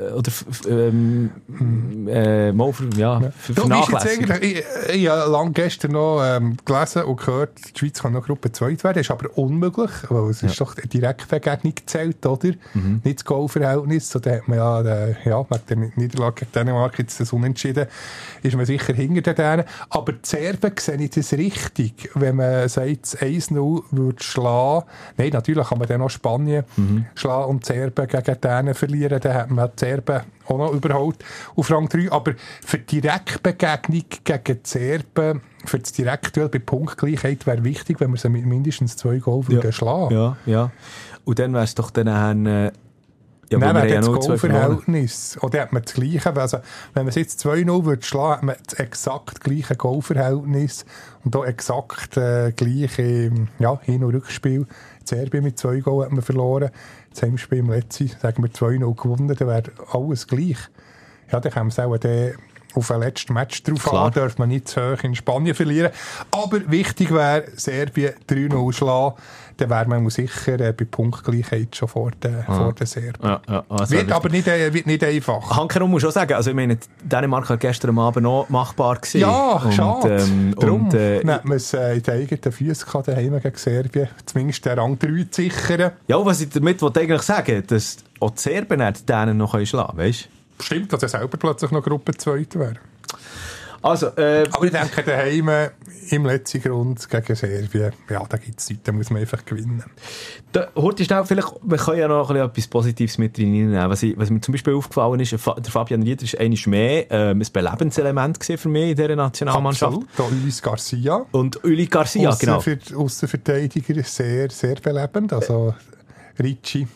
Mal vernachlässigen. Ich habe lange gestern noch gelesen und gehört, die Schweiz kann noch Gruppe 2 werden. Das ist aber unmöglich, weil es ist doch eine Direktbegegnung gezählt, oder? Nicht das Goalverhältnis. So, da hat man ja, wegen der Niederlage gegen Dänemark jetzt das Unentschieden, ist man sicher hinter denen. Aber die Serben sehen ich das richtig, wenn man sagt, 1-0 würde schlagen. Nein, natürlich kann man dann noch Spanien schlagen und die Serben gegen Dänen verlieren. Dann hat man die Serben auch noch überholt auf Rang 3. Aber für die Direktbegegnung gegen die Serben, für das Direktduell bei Punktgleichheit wäre wichtig, wenn wir sie mit mindestens 2 Goal würden schlagen. Ja. Und dann wäre es doch dann ja, nein, wäre das Goalverhältnis. Oder hat man das Gleiche? Also, wenn man es jetzt 2-0 würde schlagen, hat man das exakt gleiche Goalverhältnis und auch exakt gleiche Hin- und Rückspiel. Serbien mit 2 Goal hat man verloren. Das Heimspiel im letzten, sagen wir 2-0 gewonnen, dann wäre alles gleich. Ja, dann kann man es auch auf den letzten Match drauf an, darf man nicht zu hoch in Spanien verlieren. Aber wichtig wäre, Serbien 3-0 schlagen, dann wäre man sicher bei Punktgleichheit schon vor den Serben. Ja, also wird aber wird nicht einfach. Hankerum muss schon sagen, also ich meine, Dänemark war gestern Abend noch machbar gewesen. Ja, schade. Darum hat man es in den eigenen Füßen gehabt, daheim gegen Serbien, zumindest den Rang 3 zu sichern. Ja, was ich damit eigentlich sagen, dass auch die Serben die Dänen noch schlagen können, weißt du? Stimmt, dass er selber plötzlich noch Gruppe 2 wäre. Also, aber ich denke, daheim im letzten Grund gegen Serbien, ja, da gibt es Leute, da muss man einfach gewinnen. Heute schnell, vielleicht, wir können ja noch etwas Positives mit reinnehmen. Was mir zum Beispiel aufgefallen ist, der Fabian Rieder war einmal mehr ein Belebenselement für mich in dieser Nationalmannschaft. Absolut, da Ulis Garcia. Und Uli Garcia, genau. Aussenverteidiger, sehr, sehr belebend, also Ricci.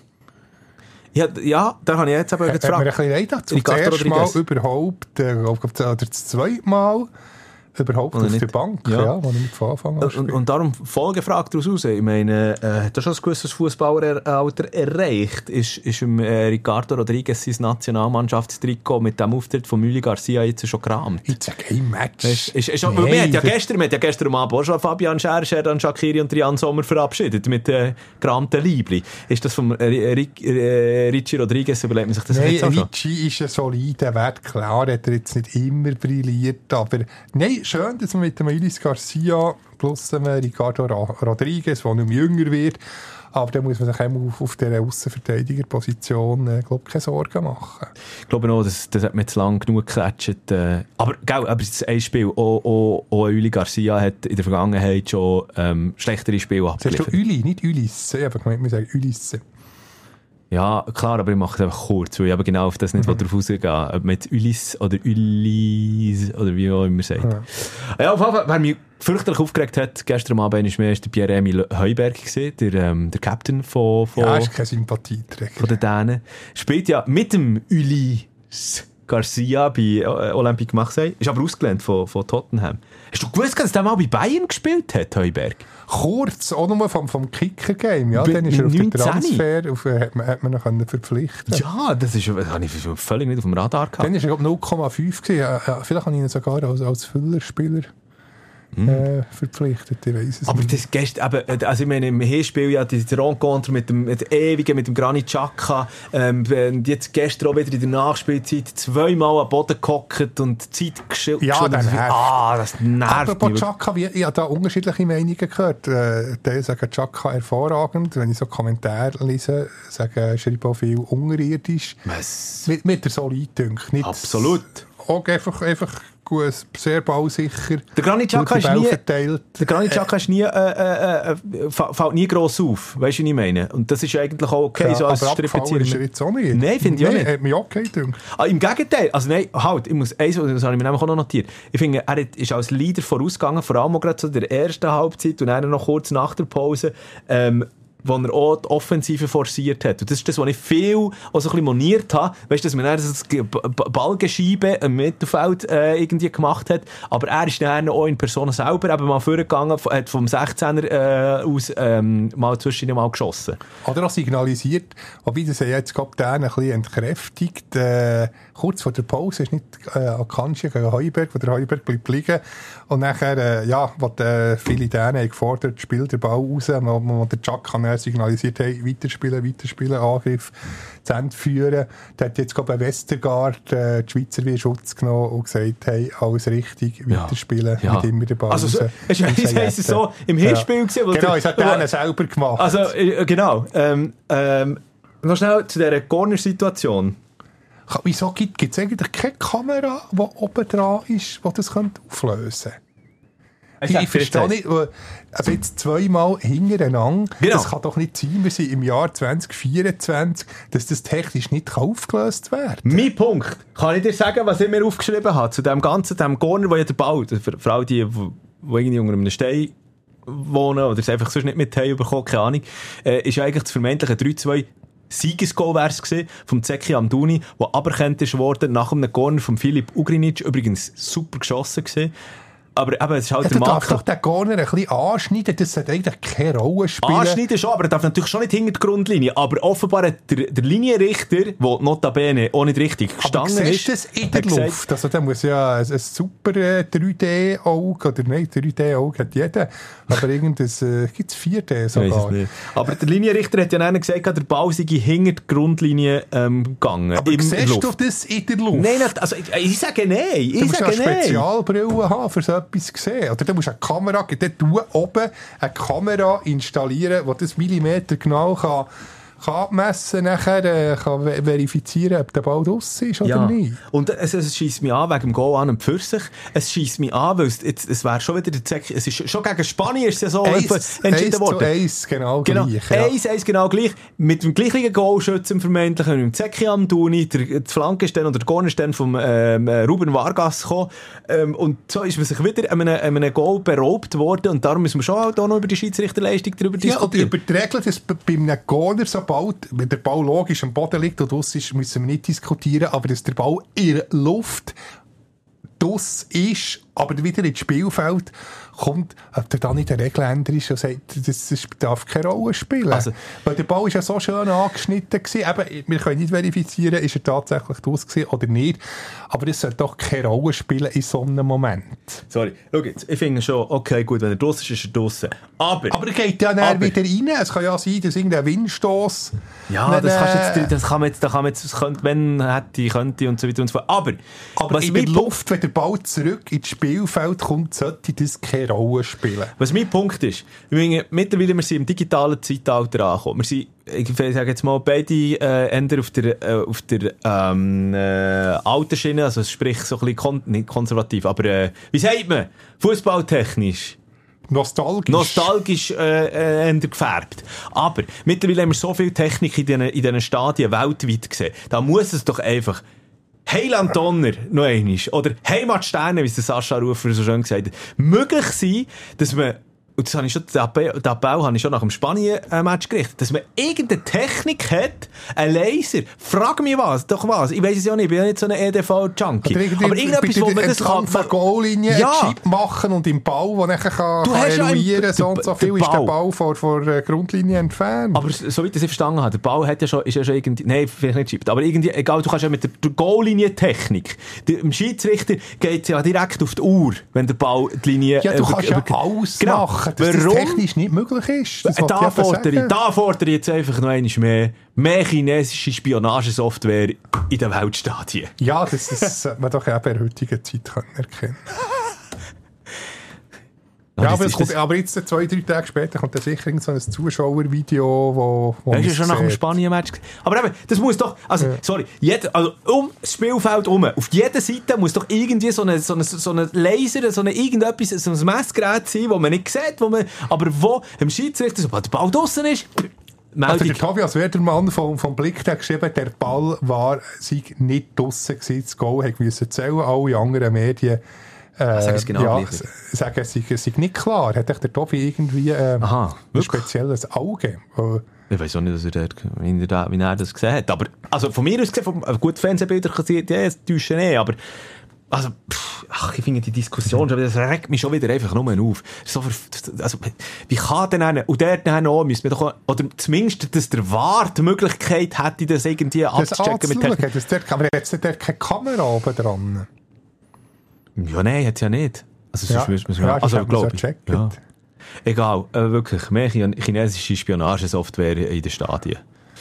Ja, da habe ich jetzt aber gefragt. Hat mir ein bisschen leid, zum ersten Mal überhaupt, oder das zweite Mal überhaupt auf der Bank, wo ich mit Anfang an und darum Folgefrage daraus raus. Ich meine, hat er schon ein gewisses Fußballeralter erreicht? Ist Ricardo Rodriguez sein Nationalmannschaftstrikot mit dem Auftritt von Ueli Garcia jetzt schon gerammt? Jetzt kein Match. Wir haben ja gestern am Abend auch schon Fabian Scherr, dann Shaqiri und Rian Sommer verabschiedet mit geramten Liebli. Ist das vom Ricci Rodriguez, überlegt man sich das jetzt auch schon? Ricci ist ein solider Wert, klar, hat er jetzt nicht immer brilliert, aber nein, schön, dass man mit dem Ulis Garcia plus dem Ricardo Rodriguez, der nicht mehr jünger wird, aber da muss man sich auch auf dieser Aussenverteidigerposition keine Sorgen machen. Ich glaube auch, das hat man jetzt lang genug geklatscht. Aber das ein Spiel, auch Ueli Garcia hat in der Vergangenheit schon schlechtere Spiele abgeliefert. Sagst du Uli, nicht Ulisse? Ich habe gemeint, wir sagen Ulisse. Ja, klar, aber ich mache es einfach kurz, weil ich aber genau auf das nicht drauf rausgehe. Ob mit Ulis oder Ulis oder wie auch immer sagt. Ja, auf jeden Fall, wer mich fürchterlich aufgeregt hat, gestern Abend ist der Pierre-Emil Heuberg gewesen, der Captain von ist kein Sympathieträger. Von den Dänen. Spielt ja mit dem Ulis Garcia bei Olympique Marseille. Ist aber ausgelernt von Tottenham. Hast du gewusst, dass der mal bei Bayern gespielt hat, Heuberg? Kurz, auch nur vom Kicker-Game. Ja, dann ist er auf den Transfer, hat man noch verpflichten. Ja, das habe ich völlig nicht auf dem Radar gehabt. Dann war er 0,5 gewesen. Ja, vielleicht habe ich ihn sogar als Füllerspieler verpflichtet, ich weiss es aber nicht. Das gestern, also ich meine, im Hinspiel ja die Rencontre mit dem Ewigen, mit dem Granit Xhaka, jetzt gestern auch wieder in der Nachspielzeit 2-mal am Boden gehockt und Zeit geschildert. Ja, das nervt Apropos Xhaka, ich habe da unterschiedliche Meinungen gehört. Die sagen Xhaka hervorragend, wenn ich so Kommentare lese, schreiben auch viel unterirdisch. Mit der Solid dünkt. Absolut. Auch einfach gut, sehr ballsicher. Der Granit Xhaka ist nie, fällt nie gross auf. Weißt du, was ich meine? Und das ist eigentlich auch okay, ja, so als Strippenziehen. Ist er jetzt auch nicht? Nein, finde ich auch nicht. Hat mich okay gedacht. Im Gegenteil. Also nein, halt, das habe ich mir nämlich auch noch notiert. Ich finde, er ist als Leader vorausgegangen, vor allem auch gerade so in der ersten Halbzeit und dann noch kurz nach der Pause. wo er auch die Offensive forciert hat. Und das ist das, was ich viel auch so ein bisschen moniert habe. Weißt du, dass man dann das Ballgescheibe im Mittelfeld irgendwie gemacht hat. Aber er ist dann auch in Person selber eben mal vorgegangen, hat vom 16er aus mal zwischen mal geschossen. Oder auch signalisiert, wobei das jetzt gerade den ein bisschen entkräftigt. Kurz vor der Pause ist nicht Akanji gegen Heuberg, wo der Heuberg bleibt liegen. Und nachher, wo viele Dänen haben gefordert, spielt der Ball raus, wo der Jack signalisiert, hey, weiterspielen, Angriff zu Ende führen. Der hat jetzt gerade bei Westergaard die Schweizer wie Schutz genommen und gesagt, hey, alles richtig, weiterspielen, nicht immer den Ball raus. Also, es heisst so im Hinspiel gewesen. Genau, es hat denen selber gemacht. Also, genau. Noch schnell zu dieser Corner-Situation. Wieso gibt es eigentlich keine Kamera, die oben dran ist, die das auflösen könnte? Ich verstehe nicht, also jetzt zweimal hintereinander, das kann doch nicht sein, wir sind im Jahr 2024, dass das technisch nicht aufgelöst werden kann. Mein Punkt, kann ich dir sagen, was ich mir aufgeschrieben habe, zu dem ganzen, dem Corner, wo ja der Ball, vor allem die irgendwie unter einem Stein wohnen, oder es einfach sonst nicht mit Teil bekommen, keine Ahnung, ist eigentlich das vermeintliche 3-2 Siegesgoal wär's gewesen, vom Zeki Amdouni, der aberkannt ist worden nach einem Corner von Filip Ugrinic, übrigens super geschossen gewesen. Aber eben, es ist halt der Markt. Du darfst doch den Corner ein bisschen anschneiden, das sollte eigentlich keine Rolle spielen. Anschneiden schon, aber er darf natürlich schon nicht hinter die Grundlinie. Aber offenbar hat der Linienrichter, der notabene auch nicht richtig gestanden aber ist... Aber siehst du das in der Luft? Also, der muss ja ein super 3D-Auge, oder nein, 3D-Auge hat jeder, aber irgendein, gibt's 4D sogar. Aber der Linienrichter hat ja dann gesagt, der Ball sei hinter die Grundlinie gegangen. Aber siehst du das in der Luft? Nein, also ich sage nein. Du musst eine Spezialbrille haben, für so etwas gesehen. Oder du musst eine Kamera, dann oben eine Kamera installieren, die das Millimeter genau kann abmessen, nachher kann verifizieren, ob der Ball draussen ist oder nicht. Und es scheisst mich an wegen dem Goal an und für sich. Es scheisst mich an, weil es wäre schon wieder es ist schon gegen Spanien ist es ja so entschieden worden. 1-1 genau gleich. 1-1 genau gleich. Mit dem gleichen Goalschützen vermeintlichen, mit dem Zeki Amdouni, die Flanke ist dann, oder der Corner ist dann vom Ruben Vargas gekommen. Und so ist man sich wieder einem Goal beraubt worden. Und darum müssen wir schon auch noch über die Schiedsrichterleistung darüber diskutieren. Ja, über die Regel, dass bei einem Corner so wenn der Ball logisch am Boden liegt und draus ist, müssen wir nicht diskutieren, aber dass der Ball in der Luft draus ist, aber wieder ins Spielfeld kommt, ob der da nicht eine Regel ist und sagt, das darf keine Rolle spielen. Also, weil der Ball ist ja so schön angeschnitten gewesen. Eben, wir können nicht verifizieren, ist er tatsächlich draus gewesen oder nicht, aber es soll doch keine Rolle spielen in so einem Moment. Sorry, schau jetzt, ich finde schon, okay, gut, wenn er draus ist, ist er draussen. Aber er geht ja dann wieder rein. Es kann ja sein, dass irgendein Windstoss... Ja, das kann man jetzt, wenn hätte, könnte und so weiter und so fort. Aber was in der Luft, wenn der Ball zurück ins Spielfeld kommt, sollte das keine Rolle spielen. Was mein Punkt ist, mittlerweile wir sind im digitalen Zeitalter angekommen. Wir sind, ich sage jetzt mal, beide Ender auf der alten Schiene, also sprich so ein bisschen nicht konservativ, aber wie sagt man? Fußballtechnisch. Nostalgisch gefärbt. Aber mittlerweile haben wir so viel Technik in diesen Stadien weltweit gesehen. Da muss es doch einfach Heiland Donner noch einmal oder Heimatsterne, wie es der Sascha Rufer so schön gesagt hat, möglich sein, dass man, und das habe ich schon, den Appell habe ich schon nach dem Spanien-Match gerichtet, dass man irgendeine Technik hat, ein Laser, frag mich was, ich weiss es ja nicht, ich bin ja nicht so ein EDV-Junkie, aber irgendetwas, wo man das kann... von Goallinie Chip machen und im Ball, wo nachher kann eruieren, so und so viel ist der Ball vor der Grundlinie entfernt. Aber so wie ich das verstanden habe, der Ball ist ja schon irgendwie, nein, vielleicht nicht Chip, aber irgendwie, egal, du kannst ja mit der Goallinie-Technik, dem Schiedsrichter geht es ja direkt auf die Uhr, wenn der Ball die Linie... Ja, du kannst ja alles machen. Dass das technisch nicht möglich ist. Da fordere ich jetzt einfach noch einmal mehr chinesische Spionagesoftware in den Weltstadien. Ja, das sollte man doch eben in der heutigen Zeit erkennen. Ja, aber jetzt 2-3 Tage später kommt dann sicher so ein Zuschauervideo, wo das ist schon nach dem Spanien-Match. Aber eben, das muss doch, sorry, um das Spielfeld herum, auf jeder Seite muss doch irgendwie so ein Laser, so ein Messgerät sein, das man nicht sieht, aber wo im Schiedsrichter, sobald der Ball draussen ist, also der Tobias Werdermann vom Blick hat geschrieben, der Ball sei nicht draussen gewesen, das Goal musste zählen, alle anderen Medien Sag es genau ja, sagen, es sei nicht klar. Hat der Tobi irgendwie ein spezielles Auge? Ich weiß auch nicht, wie er das gesehen hat. Aber, also von mir aus gesehen, gut, Fernsehbilder täuschen aber also, ich finde die Diskussion, das regt mich schon wieder einfach nur auf. So, also, wie kann denn einer, und dort noch, müssen wir doch, oder zumindest, dass der VAR die Möglichkeit hätte, das irgendwie abzuchecken. Aber jetzt hat er keine Kamera oben dran. Ja, nein, hat es ja nicht. Also, sonst müssen wir, also, glaube ich. Ja. Egal, wirklich, mehr chinesische Spionagesoftware in den Stadien.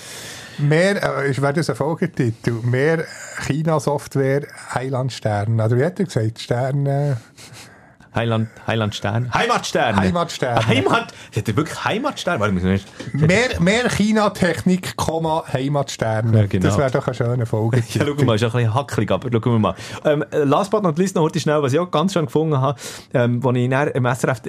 Wäre das ein Folgetitel? Mehr China-Software, Heilandsterne. Oder wie hat er gesagt? Sterne... Heilandsterne? Heimatsterne! Hat er wirklich Heimatsterne? Mehr China-Technik, Heimatsterne. Ja, genau. Das wäre doch ein schöner Folgetitel. Ja, schau mal, ist ein bisschen hackelig, aber schauen wir mal. Last but not least noch heute schnell, was ich auch ganz schön gefunden habe, als ich im SRF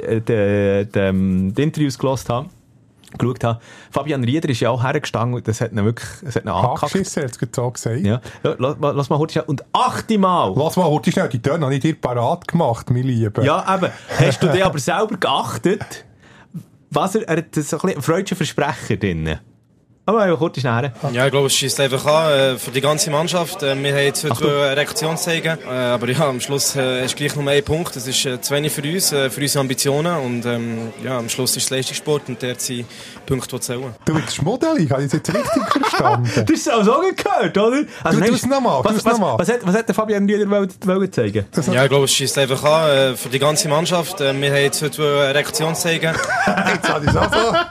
die Interviews geschaut habe. Fabian Rieder ist ja auch hergestanden und das hat ihn wirklich, angekackt. Angeschissen, hat es so gesagt. Ja. Lass mal heute schnell. Und 8. Mal. Lass mal heute schnell, die Töne habe ich dir parat gemacht, mein Lieber. Ja, eben. Hast du dir aber selber geachtet, was er hat so ein bisschen ein freudscher Versprecher drin. Aber ja, kurz schnell. Ja, ich glaube, es schießt einfach an für die ganze Mannschaft. Wir haben jetzt heute eine Reaktion zeigen, aber ja, am Schluss ist gleich nur ein Punkt. Das ist zu wenig für uns, für unsere Ambitionen und ja, am Schluss ist es Leistungssport und dort sind Punkte, die zählen. Du bist Modelling, habe ich das jetzt richtig verstanden? Du hast es auch so gehört, oder? Also, du es nochmal. Was hat der Fabian Rieder wollen zeigen? Ja, ich glaube, es schießt einfach an für die ganze Mannschaft. Wir haben jetzt heute eine Reaktion zeigen. Jetzt habe ich es auch so.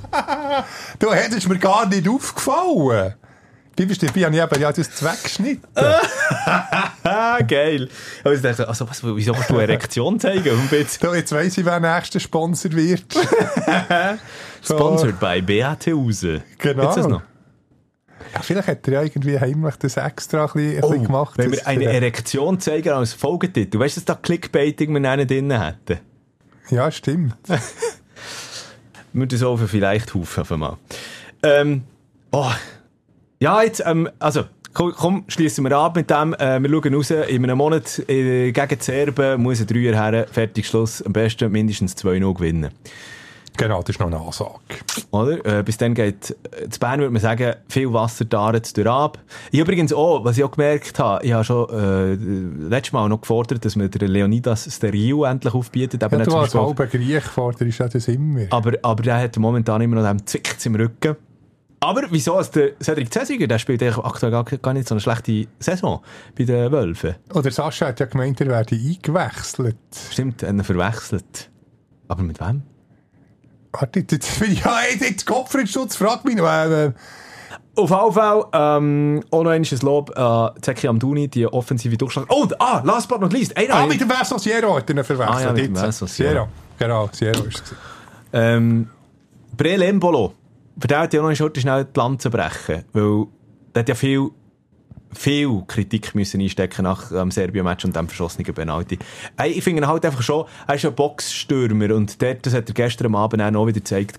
Du hättest mir gar nicht aufgefallen. Wie bist du dabei? Habe ich das weggeschnitten. Geil. Aber ich dachte, also, wieso musst du eine Erektion zeigen? Du, jetzt weiss ich, wer nächster Sponsor wird. Sponsored by Beate Hause. Genau. Jetzt das noch? Ja, vielleicht hat er ja irgendwie heimlich das extra ein bisschen gemacht. Wenn wir eine Erektion zeigen als Folgetitel. Weißt du, dass da Clickbaiting wir einen drin hätten? Ja, stimmt. Wir müssen so vielleicht helfen. Mal. Ja, jetzt, also, komm, schließen wir ab mit dem. Wir schauen raus. In einem Monat gegen die Serben muss ein 3er her. Fertig, Schluss. Am besten mindestens 2-0 gewinnen. Genau, das ist noch eine Ansage. Oder? Bis dann geht, zu Bern würde man sagen, viel Wasser daret durch ab. Ich übrigens auch, was ich auch gemerkt habe, ich habe schon letztes Mal noch gefordert, dass man den Leonidas Steril endlich aufbietet. Ja, du als halber Griech forderst ja das immer. Aber der hat momentan immer noch einen Zwickz im Rücken. Aber wieso? Also der Cedric Cäsiger, der spielt eigentlich aktuell gar nicht so eine schlechte Saison bei den Wölfen. Oder Sascha hat ja gemeint, er werde eingewechselt. Stimmt, er verwechselt. Aber mit wem? Warte, jetzt Kopfschutz, frag mich noch. Auf jeden Fall, auch noch ein Lob an Zeki Amdouni, die offensive Durchschlag. Und, last but not least. Mit dem Verso Sierra hat er verwechselt. Ja, mit dem Verso Sierra. Genau, Sierra ist es. Breel Embolo, für den hat ja noch eine Schurte schnell die Lanze brechen, weil der hat ja viel Kritik müssen einstecken nach dem Serbien-Match und dem verschossenen Penalty. Ich finde ihn halt einfach schon, er ist ein Boxstürmer und dort, das hat er gestern am Abend auch wieder gezeigt,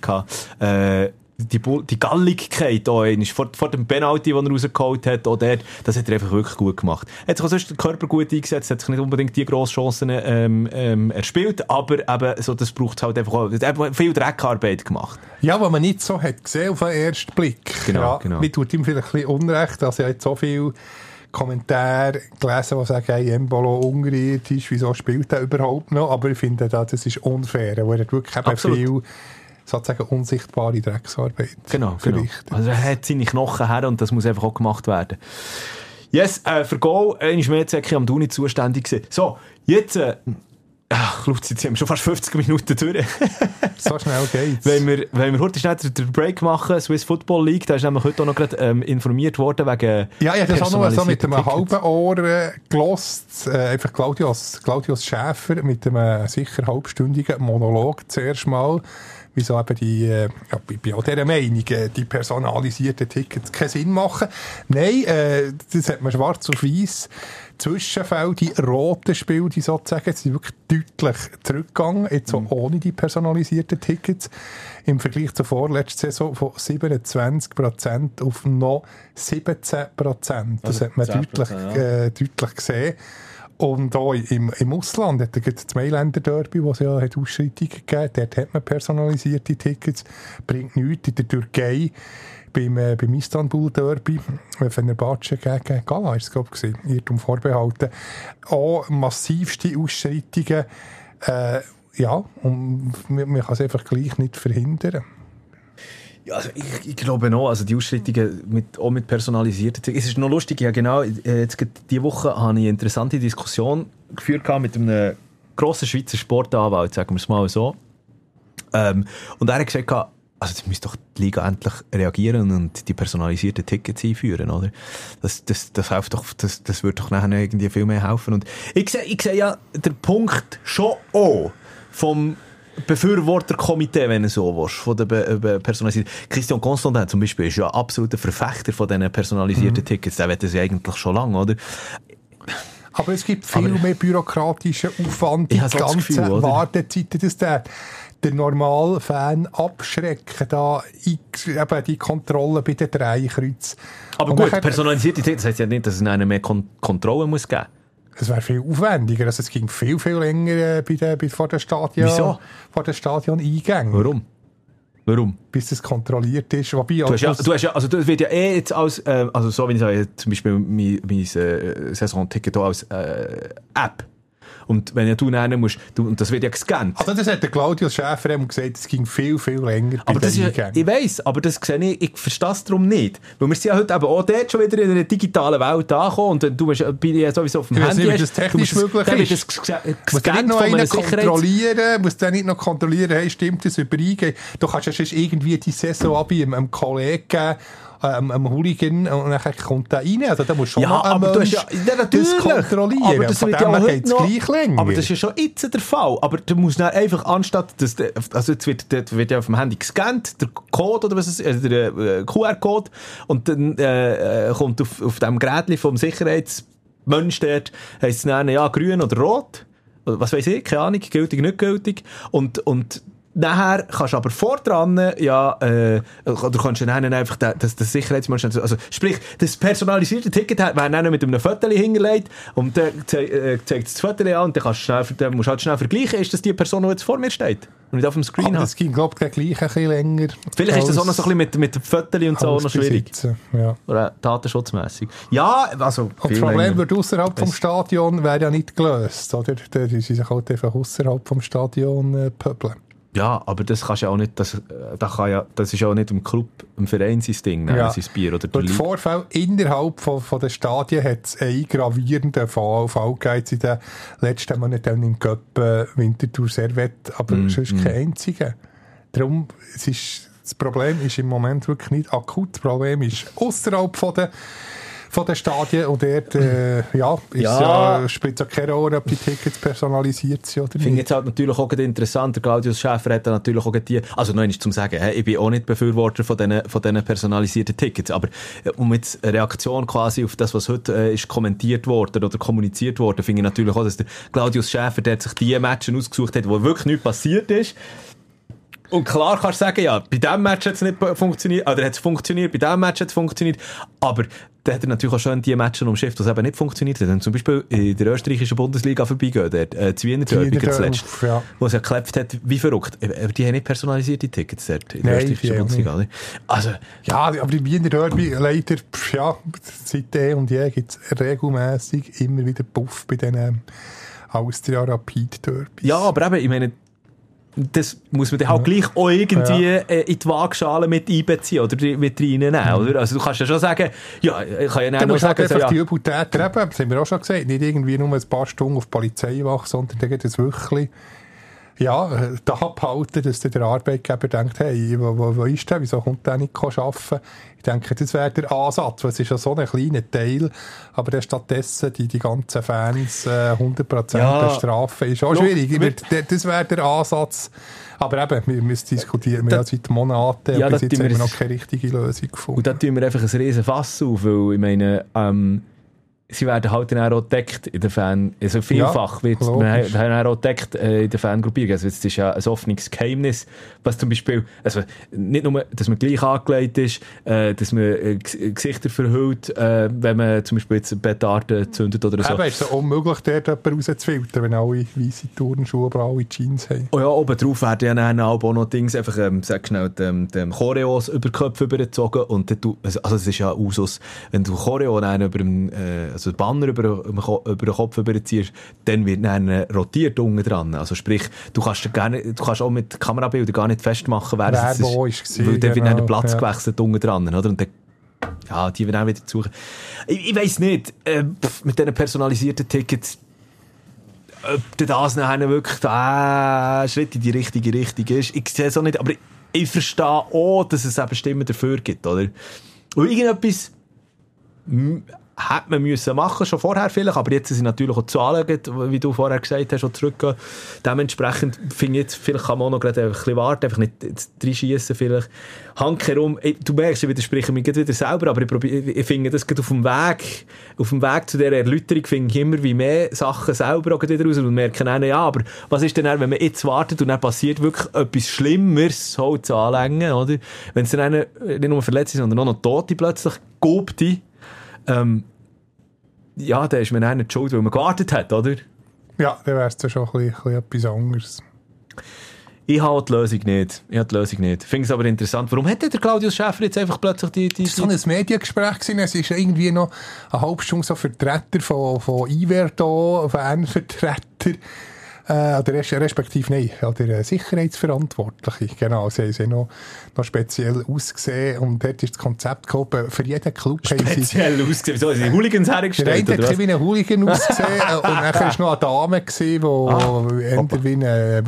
die Galligkeit vor dem Penalty, den er rausgeholt hat, auch dort, das hat er einfach wirklich gut gemacht. Er hat sich auch sonst den Körper gut eingesetzt, hat sich nicht unbedingt die grossen Chancen erspielt, aber eben, so, das braucht halt einfach auch, er hat viel Dreckarbeit gemacht. Ja, was man nicht so hat gesehen auf den ersten Blick. Genau, ja, genau. Mir tut ihm vielleicht ein bisschen Unrecht, dass er jetzt so viele Kommentare gelesen, die sagen, hey, Embolo ungeirdisch, wieso spielt er überhaupt noch? Aber ich finde, das ist unfair, weil er wirklich eben viel sozusagen unsichtbare Drecksarbeit verrichtet. Also er hat seine Knochen her und das muss einfach auch gemacht werden. Yes, für Goal ist mehr Zeki Amdouni zuständig gewesen. So, jetzt jetzt haben wir schon fast 50 Minuten durch. So schnell geht's. Wenn wir heute schnell den Break machen, Swiss Football League, da ist nämlich heute auch noch gerade informiert worden wegen ja, das auch noch so mit einem halben Ohr gelost. Einfach Claudius Schäfer mit einem sicher halbstündigen Monolog zuerst mal. Wieso eben ich bin auch dieser Meinung, die personalisierten Tickets keinen Sinn machen. Nein, das hat man schwarz auf weiss. Zwischenfälle, die roten Spiele, die sozusagen, sind wirklich deutlich zurückgegangen, jetzt auch ohne die personalisierten Tickets. Im Vergleich zur vorletzten Saison von 27% auf noch 17%. Das hat man deutlich gesehen. Und auch im Ausland hat es das Mailänder Derby, wo es ja hat Ausschreitungen gegeben hat. Dort hat man personalisierte Tickets. Bringt nichts. In der Türkei, beim Istanbul Derby, Fenerbahce gegen Gala, ist es, glaube ich, Irrtum vorbehalten. Auch massivste Ausschreitungen. Ja, und man kann es einfach gleich nicht verhindern. Ja, also ich glaube noch, also die Ausschreitungen auch mit personalisierten Tickets. Es ist noch lustig, ja genau, jetzt diese Woche habe ich eine interessante Diskussion geführt mit einem grossen Schweizer Sportanwalt, sagen wir es mal so. Und er hat gesagt, also jetzt müsste doch die Liga endlich reagieren und die personalisierten Tickets einführen, oder? Das hilft doch, das würde doch nachher irgendwie viel mehr helfen. Und ich sehe ja den Punkt schon auch vom Befürworterkomitee, wenn du so willst, von der personalisierten. Christian Constantin zum Beispiel ist ja absoluter Verfechter von diesen personalisierten Tickets. Der will das ja eigentlich schon lange, oder? Aber es gibt viel mehr bürokratischen Aufwand, die ganzen Wartezeiten, dass der normale Fan abschrecken, da eben die Kontrolle bei den Drehkreuzen. Aber gut, personalisierte Tickets, das heisst ja nicht, dass es einen mehr Kontrollen muss geben. Es wäre viel aufwendiger. Also es ging viel länger vor den Stadion. Wieso? Vor den Stadion-Eingängen. Warum? Bis das kontrolliert ist. Wobei, du hast ja, also das wird ja jetzt als, also so wie ich sage, zum Beispiel mein Saisonticket hier als App. Und wenn du nennen musst, und das wird ja gescannt. Also das hat der Claudius Schäfer gesagt, es ging viel länger aber das ist ja, ich weiss, aber das sehe ich verstehe es darum nicht. Weil wir sind ja heute eben auch dort schon wieder in einer digitalen Welt angekommen und du musst sowieso auf dem Handy... Nicht, wie das technisch möglich ist. Muss der nicht noch kontrollieren, hey, stimmt das übereingehen? Du kannst ja sonst irgendwie die Saison einem Kollegen geben, einem Hooligan, und dann kommt der rein. Also da musst du schon noch das kontrollieren. Aber das wird ja auch heute noch, gleich länger. Aber das ist ja schon jetzt der Fall. Aber du musst dann einfach, anstatt, also jetzt wird ja auf dem Handy gescannt, der Code oder was es ist, der QR-Code, und dann kommt auf dem Gerät vom Sicherheitsmensch dort, heisst es dann, ja, grün oder rot, was weiss ich, keine Ahnung, gültig, nicht gültig, und nachher kannst du aber vordran, oder kannst du dann einfach das Sicherheitsmensch, also sprich, das personalisierte Ticket wäre dann mit einem Foto hingelegt und dann zeigt das Foto an und dann musst du halt schnell vergleichen, ist das die Person, die jetzt vor mir steht und nicht auf dem Screen hat. Das ging, glaube ich, gleich ein bisschen länger. Vielleicht ist das auch noch so ein bisschen mit dem Foto und so noch schwierig. Ja. Oder datenschutzmässig. Ja, also und das Problem wird außerhalb vom Stadion wäre ja nicht gelöst, oder? Da ist sich halt einfach außerhalb vom Stadion pöbeln. Ja, aber das kannst du ja auch nicht, das ist ja auch nicht im Club, im Verein sein Ding, sein Bier oder der Vorfall innerhalb von den Stadien hat es einen gravierenden Fall gegeben in den letzten Monaten im Cup Winterthur Servette, aber sonst kein einziger. Darum, das Problem ist im Moment wirklich nicht akut, das Problem ist außerhalb von den Stadien und dort spielt es auch keine Rolle, ob die Tickets personalisiert sind oder nicht. Ich finde jetzt halt natürlich auch interessant, der Claudius Schäfer hat natürlich auch die, also noch einmal zum Sagen, ich bin auch nicht Befürworter von diesen personalisierten Tickets, aber um jetzt eine Reaktion quasi auf das, was heute ist kommentiert worden oder kommuniziert worden, finde ich natürlich auch, dass der Claudius Schäfer, der sich die Matches ausgesucht hat, wo wirklich nichts passiert ist. Und klar kannst du sagen, ja, bei diesem Match hat es nicht funktioniert, oder hat es funktioniert, bei diesem Match hat es funktioniert, aber da hat er natürlich auch schon die Matches umschifft, die eben nicht funktioniert haben. Zum Beispiel in der österreichischen Bundesliga vorbeigehen, das Wiener Derby zuletzt, wo es ja geklappt hat, wie verrückt. Aber die haben nicht personalisierte Tickets dort in der österreichischen Bundesliga. Oder? Also, ja, aber die Wiener Derby, leider, seit und je gibt es regelmässig immer wieder Puff bei diesen Austria Rapid Derbys. Ja, aber eben, ich meine, das muss man dann halt gleich auch irgendwie in die Waagschale mit einbeziehen oder mit reinnehmen, oder? Also du kannst ja schon sagen, ja, ich kann ja nicht sagen, einfach die Übeltäter eben, das haben wir auch schon gesagt, nicht irgendwie nur ein paar Stunden auf Polizeiwache, sondern dann geht es wirklich da abhalten, dass der Arbeitgeber denkt, hey, wo ist der, wieso kommt der nicht arbeiten? Ich denke, das wäre der Ansatz, weil es ist ja so ein kleiner Teil, aber dann stattdessen die ganzen Fans 100% bestrafen, ist auch schwierig. Das wäre der Ansatz. Aber eben, wir müssen diskutieren, wir haben seit Monaten, ja, bis jetzt haben wir noch keine richtige Lösung gefunden. Und da tun wir einfach ein riesen Fass auf, weil ich meine, sie werden halt dann auch entdeckt in der Fan, also vielfach wird man auch entdeckt in der Fangruppierung. Also es ist ja ein offenes Geheimnis, was zum Beispiel, also nicht nur, dass man gleich angelegt ist, dass man Gesichter verhüllt, wenn man zum Beispiel jetzt Petarden zündet oder so. Aber ist es unmöglich, dort jemanden rauszufiltern, wenn alle weisse Turnschuhe, aber alle Jeans haben. Oh ja, oben drauf werden ja dann auch noch Dings, einfach, sag schnell, dem Choreos über den Kopf übergezogen und dann also es ist ja Usus, wenn du Choreo dann über dem, also den Banner über den Kopf überziehst, dann wird dann rotiert unten dran. Also sprich, du kannst auch mit Kamerabildern gar nicht festmachen, wer es ist. Weil dann wird dann der Platz gewechselt unten dran, oder? Und dann, ja, die werden auch wieder suchen. Ich weiss nicht, mit diesen personalisierten Tickets, ob das nachher wirklich ein Schritt in die richtige Richtung ist. Ich sehe es auch nicht, aber ich verstehe auch, dass es eben Stimmen dafür gibt, oder? Und irgendetwas hätte man müssen machen, schon vorher vielleicht, aber jetzt sind natürlich auch Zahlen, wie du vorher gesagt hast, schon zurückgehen. Dementsprechend finde ich jetzt, vielleicht kann man auch noch gerade ein bisschen warten, einfach nicht reinschiessen vielleicht. Handkerum, du merkst, ich widerspreche mich wieder selber, aber ich finde das gerade auf dem Weg zu dieser Erläuterung finde ich immer wie mehr Sachen selber auch wieder raus und merke dann, ja, aber was ist denn dann, wenn man jetzt wartet und dann passiert wirklich etwas Schlimmeres, Holz anlängen, oder? Wenn es dann nicht nur verletzt ist, sondern auch noch Tote plötzlich, Gobte, ja, da ist man auch nicht schuld, weil man gewartet hat, oder? Ja, dann wäre es ja schon ein bisschen etwas anderes. Ich habe die Lösung nicht. Ich finde es aber interessant. Warum hat der Claudius Schäfer jetzt einfach plötzlich die... Das war so ein Mediengespräch gewesen. Es ist irgendwie noch eine halbe Stunde so Vertreter von Iverdo, Fanvertreter, oder respektive nein, der Sicherheitsverantwortliche. Genau, sie haben noch speziell ausgesehen und dort ist das Konzept gekommen, für jeden Club speziell ausgesehen? Wieso? Sind die Hooligans hergestellt? Der eine hat wie ein Hooligan ausgesehen und dann war noch eine Dame gewesen, die eher wie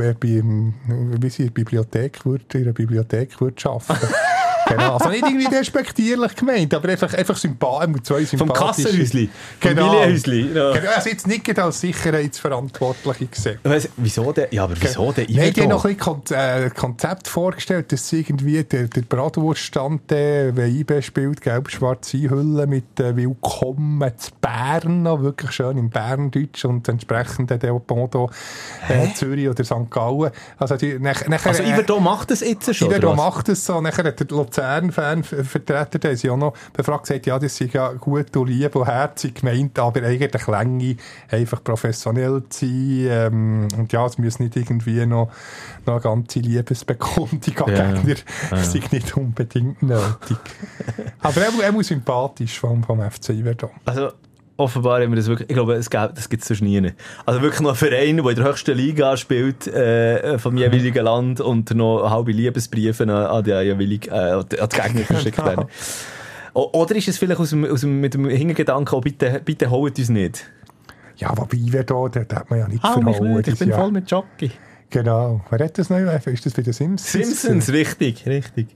in der Bibliothek würde arbeiten. Genau, also nicht irgendwie despektierlich gemeint, aber einfach sympathisch. Vom Kassenhäusli. Genau. Familienhäusli. Ja. Genau, also jetzt nicht als Sicherheitsverantwortliche gesehen. Wieso denn? Ja, aber wieso denn? Nein, die haben noch ein bisschen Konzept vorgestellt, dass irgendwie der Bratwurststand, wenn IB spielt, gelb-schwarz einhüllen mit Willkommen zu Bern, wirklich schön im Berndeutsch und entsprechend der Bondo Zürich oder St. Gallen. Also Iverdo macht das jetzt schon? Iverdo macht das so. Nachher hat der Luzern-Fan-Vertreter, der sie auch noch befragt, gesagt, ja, das sei ja gut und lieb und herzig gemeint, aber eigentlich Länge einfach professionell zu sein. Und ja, es muss nicht irgendwie noch eine ganze Liebesbekundung an Gegner. Das sei nicht unbedingt nötig. Aber er muss sympathisch vom FC Iverdo. Also, offenbar haben wir das wirklich, ich glaube, das gibt es sonst nie. Also wirklich noch ein Verein, der in der höchsten Liga spielt, vom jeweiligen Land und noch halbe Liebesbriefe an die jeweiligen, an die Gegner verschickt werden. Oder ist es vielleicht mit dem Hintergedanken, bitte holt uns nicht? Ja, wobei wir da hat man ja nicht verhauen. Ich bin voll mit Jockey. Genau. Wer hat das neu? Ist das wieder Simpsons? Simpsons, richtig.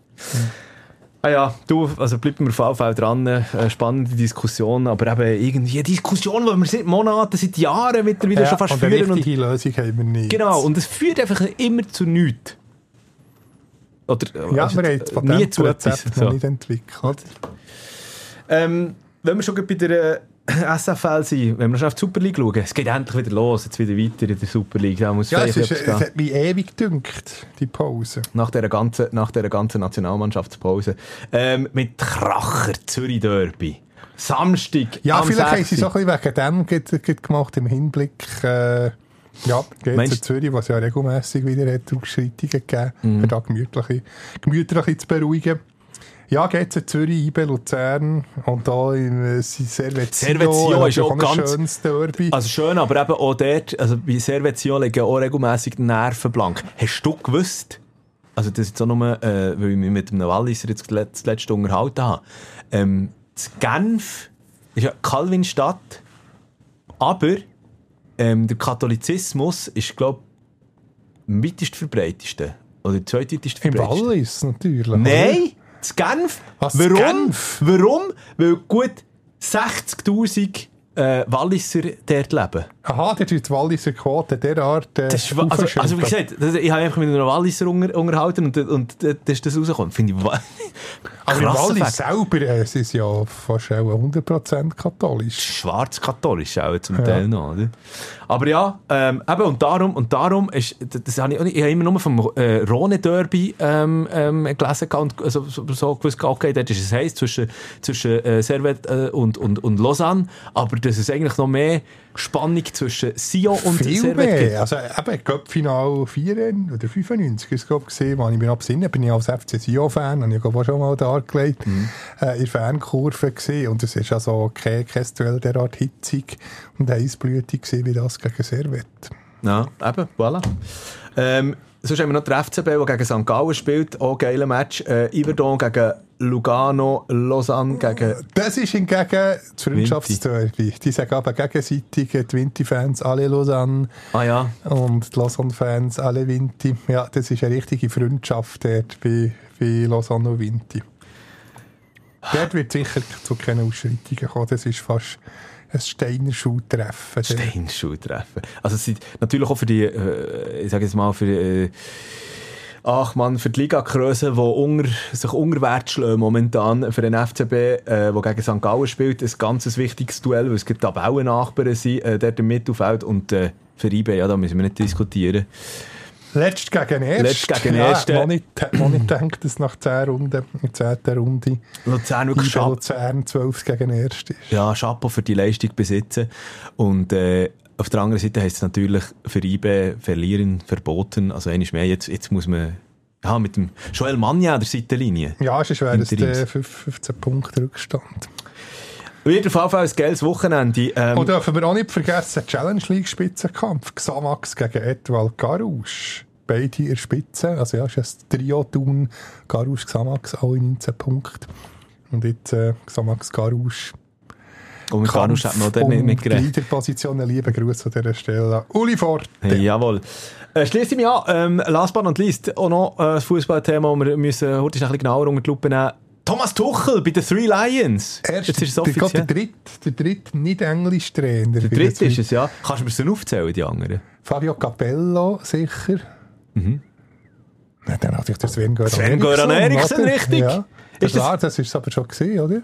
Ah ja, also bleiben wir auf jeden Fall dran. Spannende Diskussion, aber eben irgendwie eine Diskussion, die wir seit Monaten, seit Jahren wieder schon fast führen. Eine richtige Lösung haben wir nicht. Genau, und es führt einfach immer zu nichts. Oder, ja, also wir haben nie zu etwas noch nicht entwickelt. Wenn wir schon bei der SFL sind, wenn wir schon auf die Super League schauen, es geht endlich wieder los, jetzt wieder weiter in der Super League. Da muss es hat mich ewig gedünkt, die Pause. Nach dieser ganzen Nationalmannschaftspause. Mit Kracher, Zürich Derby. Samstag. Ja, vielleicht haben sie so ein bisschen wegen dem gemacht, im Hinblick, GC Zürich, was ja regelmässig wieder hat Ausschreitungen gegeben, um da gemütlich zu beruhigen. Ja, GC Zürich, IB Luzern und da in Servetio ist auch ganz schönes Derby. Also schön, aber eben auch dort, also bei Servetio liegen auch regelmässig die Nerven blank. Hast du gewusst, also das ist jetzt auch nur, weil ich mich mit einem Walliser jetzt das letzte unterhalten habe, das Genf ist ja Calvinstadt, aber der Katholizismus ist, glaube ich, am weitest verbreiteste. Oder zweitweitest verbreiteste. Im Wallis natürlich. Nein! Das Genf. Was, Warum? Weil gut 60'000 Walliser dort leben. Aha, der tut die Walliser Quote derart also wie gesagt, ich habe einfach mit einer Walliser unterhalten und da ist das rausgekommen. Finde ich aber im Wallis selber, es ist ja fast auch 100% katholisch. Schwarz-katholisch auch zum Teil noch, oder? Aber ja, eben, und darum ist, das habe ich habe immer nur vom Rhone-Derby gelesen und so gewusst, okay, dort ist es heiß zwischen Servette und Lausanne, aber das ist eigentlich noch mehr Spannung zwischen Sion und Servette gibt. Also eben, Cup-Final 4 oder 95 ist es gesehen, als ich mich absinne, bin ich als FC Sion-Fan, habe ich auch schon mal dargelegt, in der Fankurve gesehen und es ist also kein Duell derart hitzig und heißblütig gewesen wie das gegen Servette. Ja, eben, voilà. Sonst haben wir noch den FCB, der gegen St. Gallen spielt. Auch ein geiler Match. Yverdon gegen Lugano, Lausanne gegen... Das ist hingegen das Freundschaftsderby. Die sagen aber gegenseitig, die Vinti-Fans alle Lausanne. Ah ja. Und die Lausanne-Fans alle Vinti. Ja, das ist eine richtige Freundschaft dort bei Lausanne und Vinti. Dort wird sicher zu keinen Ausschreitungen kommen. Das ist fast ein Steiner-Schuh-Treffen. Steiner-Schuh-Treffen. Also es sind natürlich auch für die, ich sage jetzt mal, für die, für die Liga-Grössen, die sich unter Wert schlagen momentan für den FCB, der gegen St. Gallen spielt, ein ganz wichtiges Duell, weil es gibt Tabellennachbarn sind, dort im Mittelfeld und für IB, ja, da müssen wir nicht diskutieren. Letzt gegen Erst. Ja, noch nicht gedacht, dass nach 10 Runden, in der 10. Runde Luzern wirklich Luzern 12 gegen Erst ist. Ja, Chapeau für die Leistung besitzen. Und auf der anderen Seite heisst es natürlich für IB verlieren, verboten. Also einmal mehr, jetzt muss man mit dem Joel Magna an der Seitenlinie. Ja, es wäre der 15 Punkte Rückstand. Auf jeden Fall ein geiles Wochenende. Und dürfen wir auch nicht vergessen, Challenge League Spitzenkampf. Xamax gegen Etoile Garous. Beide in der Spitze. Also ja, es ist ein Trio-Tun. Garous, Xamax, alle 19 Punkte. Und jetzt Xamax, Garous. Und mit Garous hat man auch nicht gerechnet. Leaderposition, liebe Grüße an dieser Stelle. Uli Forte. Hey, jawohl. Schließe ich mich an. Last but not least, auch noch ein Fußballthema, das wir müssen heute ein bisschen genauer unter die Lupe nehmen. Thomas Tuchel bei den Three Lions. Jetzt ist es offiziell. Der dritte Nicht-Englisch-Trainer. Der dritte ist es, ja. Kannst du mir so aufzählen, die anderen? Fabio Capello, sicher. Mhm. Ja, dann natürlich der Sven-Göran Eriksson, richtig. Ja. Das ist es aber schon gesehen, oder?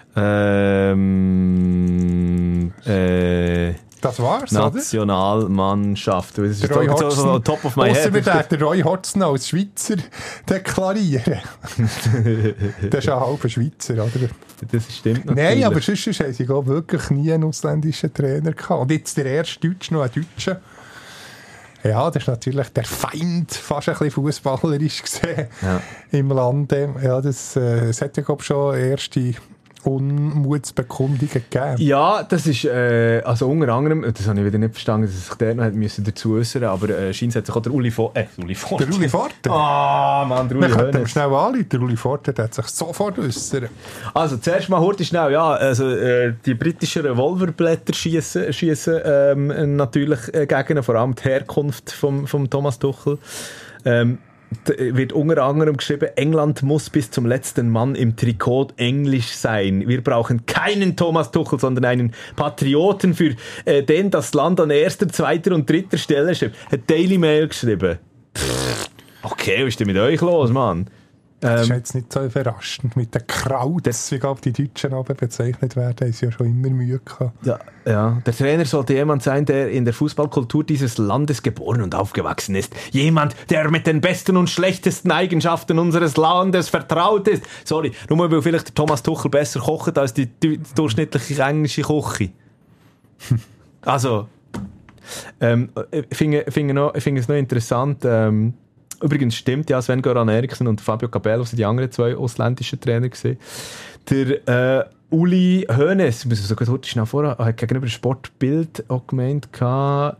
Das war's, Nationalmannschaft. Das ist Roy so top of my head. Der Roy Hodgson als Schweizer deklarieren. Der ist ja halber Schweizer, oder? Das stimmt natürlich. Nein, aber sonst haben sie wirklich nie einen ausländischen Trainer gehabt. Und jetzt der erste Deutsche noch ein Deutscher. Ja, das ist natürlich der Feind, fast ein bisschen fußballerisch gesehen, im Lande. Ja, es hat ja, glaube ich, schon erste Unmutsbekundungen gegeben. Ja, das ist, also unter anderem, das habe ich wieder nicht verstanden, dass sich der noch dazu äußern, aber scheint hat sich auch der Uli Forte. Der Uli Forte? Ah, Mann, der Uli Hoeneß. Wir könnten schnell anrufen, der Uli Forte hat sich sofort äußern. Also, zuerst mal heute schnell, ja, also, die britischen Revolverblätter schiessen natürlich gegen, vor allem die Herkunft vom Thomas Tuchel. Wird unter anderem geschrieben, England muss bis zum letzten Mann im Trikot englisch sein. Wir brauchen keinen Thomas Tuchel, sondern einen Patrioten, für den das Land an erster, zweiter und dritter Stelle steht. Hat Daily Mail geschrieben. Okay, was ist denn mit euch los, Mann? Das ist jetzt nicht so überraschend. Mit den Krauts, wie die Deutschen aber bezeichnet werden, haben sie ja schon immer Mühe gehabt. Ja. Der Trainer sollte jemand sein, der in der Fußballkultur dieses Landes geboren und aufgewachsen ist. Jemand, der mit den besten und schlechtesten Eigenschaften unseres Landes vertraut ist. Sorry, nur weil vielleicht der Thomas Tuchel besser kocht als die durchschnittliche englische Küche. Also, ich finde es noch interessant, übrigens stimmt, ja, Sven-Göran Eriksson und Fabio Capello sind die anderen 2 ausländischen Trainer gewesen. Der Uli Hoeneß, ich muss so kurz schnell vorher, hat gegenüber dem Sportbild auch gemeint, also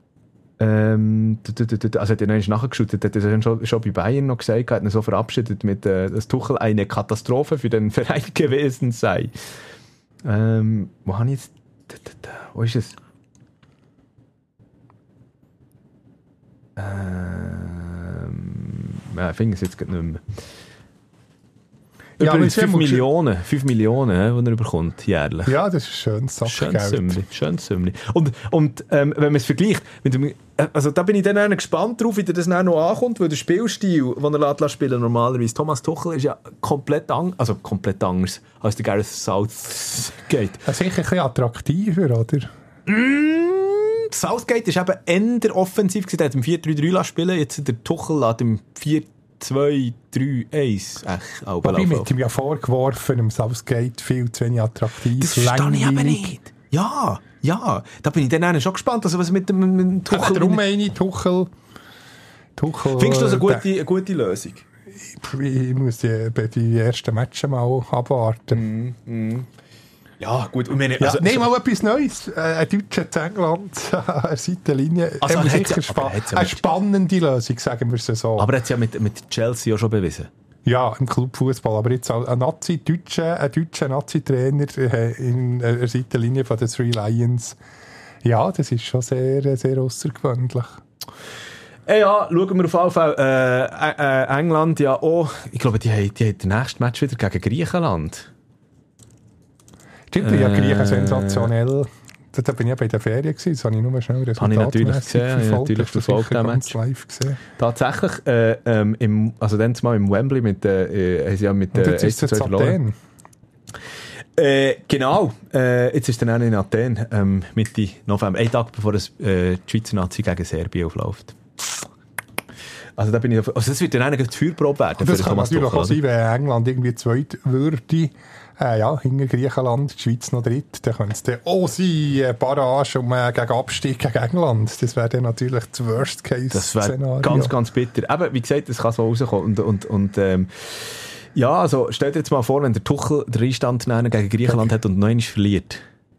hat er noch nachgeschaut, hat er schon bei Bayern noch gesagt, hat ihn so verabschiedet mit, dass Tuchel eine Katastrophe für den Verein gewesen sei. Wo habe ich jetzt, wo ist es? Ich finde es jetzt gerade nicht mehr. Übrigens 5 Millionen, die er bekommt, jährlich. Ja, das ist ein schönes Sackgeld. Schönes Sümmli. Und wenn man es vergleicht, also da bin ich dann gespannt drauf, wie das dann noch ankommt, weil der Spielstil, den er lässt spielen normalerweise, Thomas Tuchel, ist ja komplett anders als der Gareth Southgate. Sicher ein bisschen attraktiver, oder? Southgate ist eben eher offensiv gewesen, er hat im 4-3-3 spielen, jetzt der Tuchel lässt im 4-2-3-1 Wobei mit ihm ja vorgeworfen, im Southgate viel zu wenig attraktiv. Das verstehe ich eben nicht. Ja, da bin ich dann schon gespannt, also was mit dem Tuchel... Darum meine ich, Tuchel... Findest du das eine gute Lösung? Ich muss die ersten Matches mal abwarten. Ja, gut. Und meine, also, nehmen mal etwas Neues. Ein Deutscher in England an der Seitenlinie. Also, eine spannende Lösung, sagen wir es so. Aber er hat es ja mit Chelsea auch schon bewiesen. Ja, im Clubfußball. Aber jetzt ein deutscher Nazi-Trainer in der Seitenlinie von den Three Lions. Ja, das ist schon sehr, sehr außergewöhnlich. Ja, schauen wir auf jeden Fall. England ja auch. Ich glaube, die haben das nächste Match wieder gegen Griechenland. Stimmt, ja, Griechen sensationell. Da bin ich ja bei der Ferien gewesen, das habe ich nur schnell resultatmässig verfolgt. Live gesehen. Tatsächlich, also dann mal im Wembley haben sie ja mit 1-2 verloren. Genau, jetzt ist dann auch in Athen, Mitte November, ein Tag bevor die Schweizer Nazi gegen Serbien aufläuft. Also da bin ich, also das wird dann eigentlich die Feuerprobe werden. Das kann natürlich auch sein, wenn England irgendwie zweit würde, hinter Griechenland, die Schweiz noch dritt, dann könnte es dann auch sein, Barrage gegen Abstieg gegen England. Das wäre dann natürlich das Worst-Case-Szenario. Das wäre ganz, ganz bitter. Aber wie gesagt, das kann so rauskommen. Und ja, also stell dir jetzt mal vor, wenn der Tuchel den Einstand gegen Griechenland hat und 9 verliert.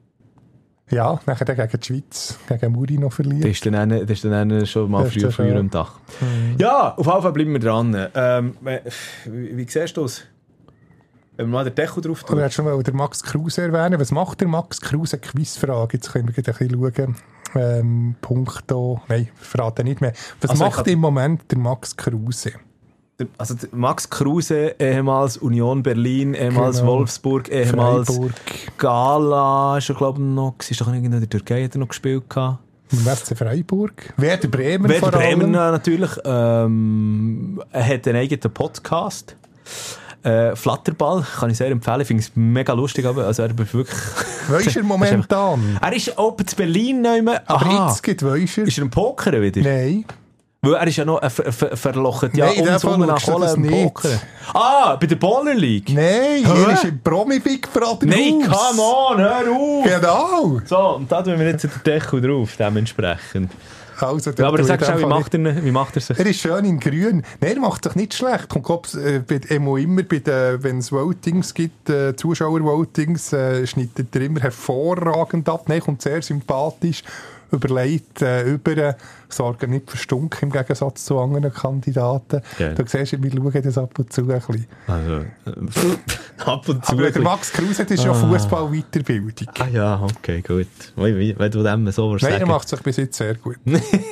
Ja, nachher gegen die Schweiz, gegen Mourinho verliert. Das ist dann schon mal früher am Tag. Ja, auf jeden Fall bleiben wir dran. Wie siehst du es? Wenn wir mal den Deckel drauf tun. Du hast schon mal den Max Kruse erwähnen. Was macht der Max Kruse? Quizfrage. Jetzt können wir ein bisschen schauen. Punkto. Nein, verrate nicht mehr. Was macht im Moment der Max Kruse? Also Max Kruse, ehemals Union Berlin, ehemals Wolfsburg, ehemals Freiburg. Gala, ist er glaube ich noch, ist doch in der Türkei hat er noch gespielt gehabt. Im SC Freiburg. Werder Bremen vor allem. Werder Bremen natürlich. Er hat einen eigenen Podcast. Flatterball, kann ich sehr empfehlen. Ich finde es mega lustig, aber also er ist wirklich... Weischer momentan? Er ist oben zu Berlin. Aber jetzt geht Weischer. Ist er im Poker wieder? Nein. Weil er ist ja noch verlocht. Ja, nach Holland im Poker. Bei der Baller League? Nein, er ist im Promi Big Brother. Nein, come on, hör auf. Genau. So, und da tun wir jetzt den Deckel drauf, dementsprechend. Also, ja, aber sag schon, wie macht er sich? Er ist schön in grün. Nein, er macht sich nicht schlecht. Kommt immer wenn es Votings gibt, Zuschauervotings, schneidet er immer hervorragend ab. Nein, kommt sehr sympathisch, überlegt, sorgen nicht für Stunk im Gegensatz zu anderen Kandidaten. Okay. Du siehst, wir schauen das ab und zu ein bisschen. Also, ab und zu. Aber der Max Kruse, das ist ja Fußball-Weiterbildung. Ah ja, okay, gut. Wenn du dem so was sagen. Nein, er macht sich bis jetzt sehr gut.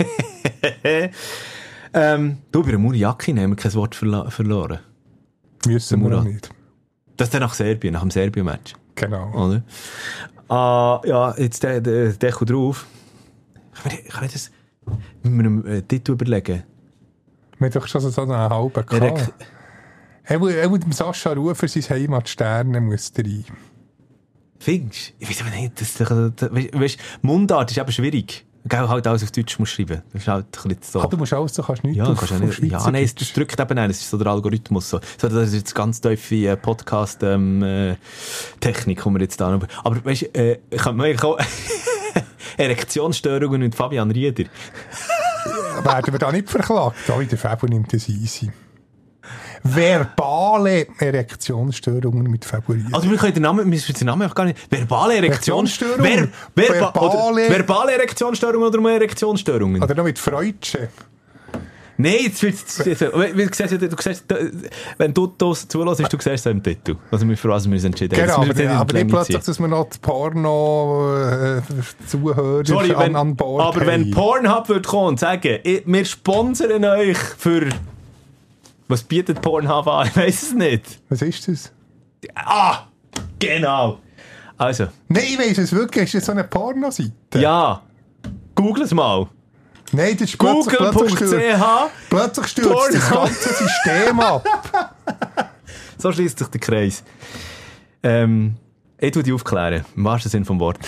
Du, bei Muri Yakin haben wir kein Wort verloren. Müssen wir auch nicht. Das ist dann nach Serbien, nach dem Serbien-Match. Genau. Oder? Ja, jetzt der Deckel drauf. Kann ich das mit einem Titel überlegen? Wir haben doch schon so einen halben gehabt. Er muss dem Sascha Rufer sein Heimatsterne muss rein. Findest du? Ich weiß aber nicht. Weißt, Mundart ist aber schwierig. Gell, halt alles auf Deutsch musst schreiben. Das ist halt ein bisschen so. Du musst alles, du kannst nichts auf Schweizerdeutsch. Ja, nein, das drückt eben ein. Das ist so der Algorithmus. So. Das ist jetzt ganz tiefe Podcast-Technik, die wir jetzt da... Aber weißt du, ich kann mir auch... Erektionsstörungen mit Fabian Rieder. Werden wir da nicht verklagt? Der Fabio nimmt das easy. Verbale Erektionsstörungen mit Fabio Rieder. Also wir können den Namen auch gar nicht... Verbale Erektionsstörungen? Verbale Erektionsstörungen oder mehr Erektionsstörungen? Oder noch mit Freudsche. Nein, jetzt du siehst, wenn du das zulässt, du siehst es im Titel. Also für was wir uns entschieden haben. Genau, aber nicht plötzlich, dass wir noch die Porno-Zuhörer an Bord aber wenn Pornhub würde kommen und sagen, wir sponsern euch für... Was bietet Pornhub an? Ich weiss es nicht. Was ist das? Genau. Also. Nein, ich weiss es wirklich. Ist das so eine Pornoseite? Ja. Google es mal. Nein, das ist Google.ch stürzt das ganze System ab. So schließt sich der Kreis. Ich tue dich aufklären, im wahrsten Sinn vom Wort.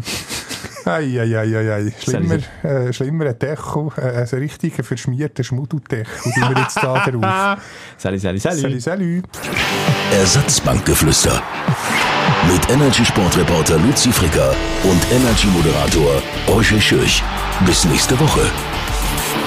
Ei. Schlimmer ein Deckel, ein richtiger verschmierter Schmuddeldeckel, den wir jetzt da drauf. Salut. Ersatzbankgeflüster. Mit Energy-Sportreporter Luzi Fricker und Energy-Moderator Roger Schürch. Bis nächste Woche.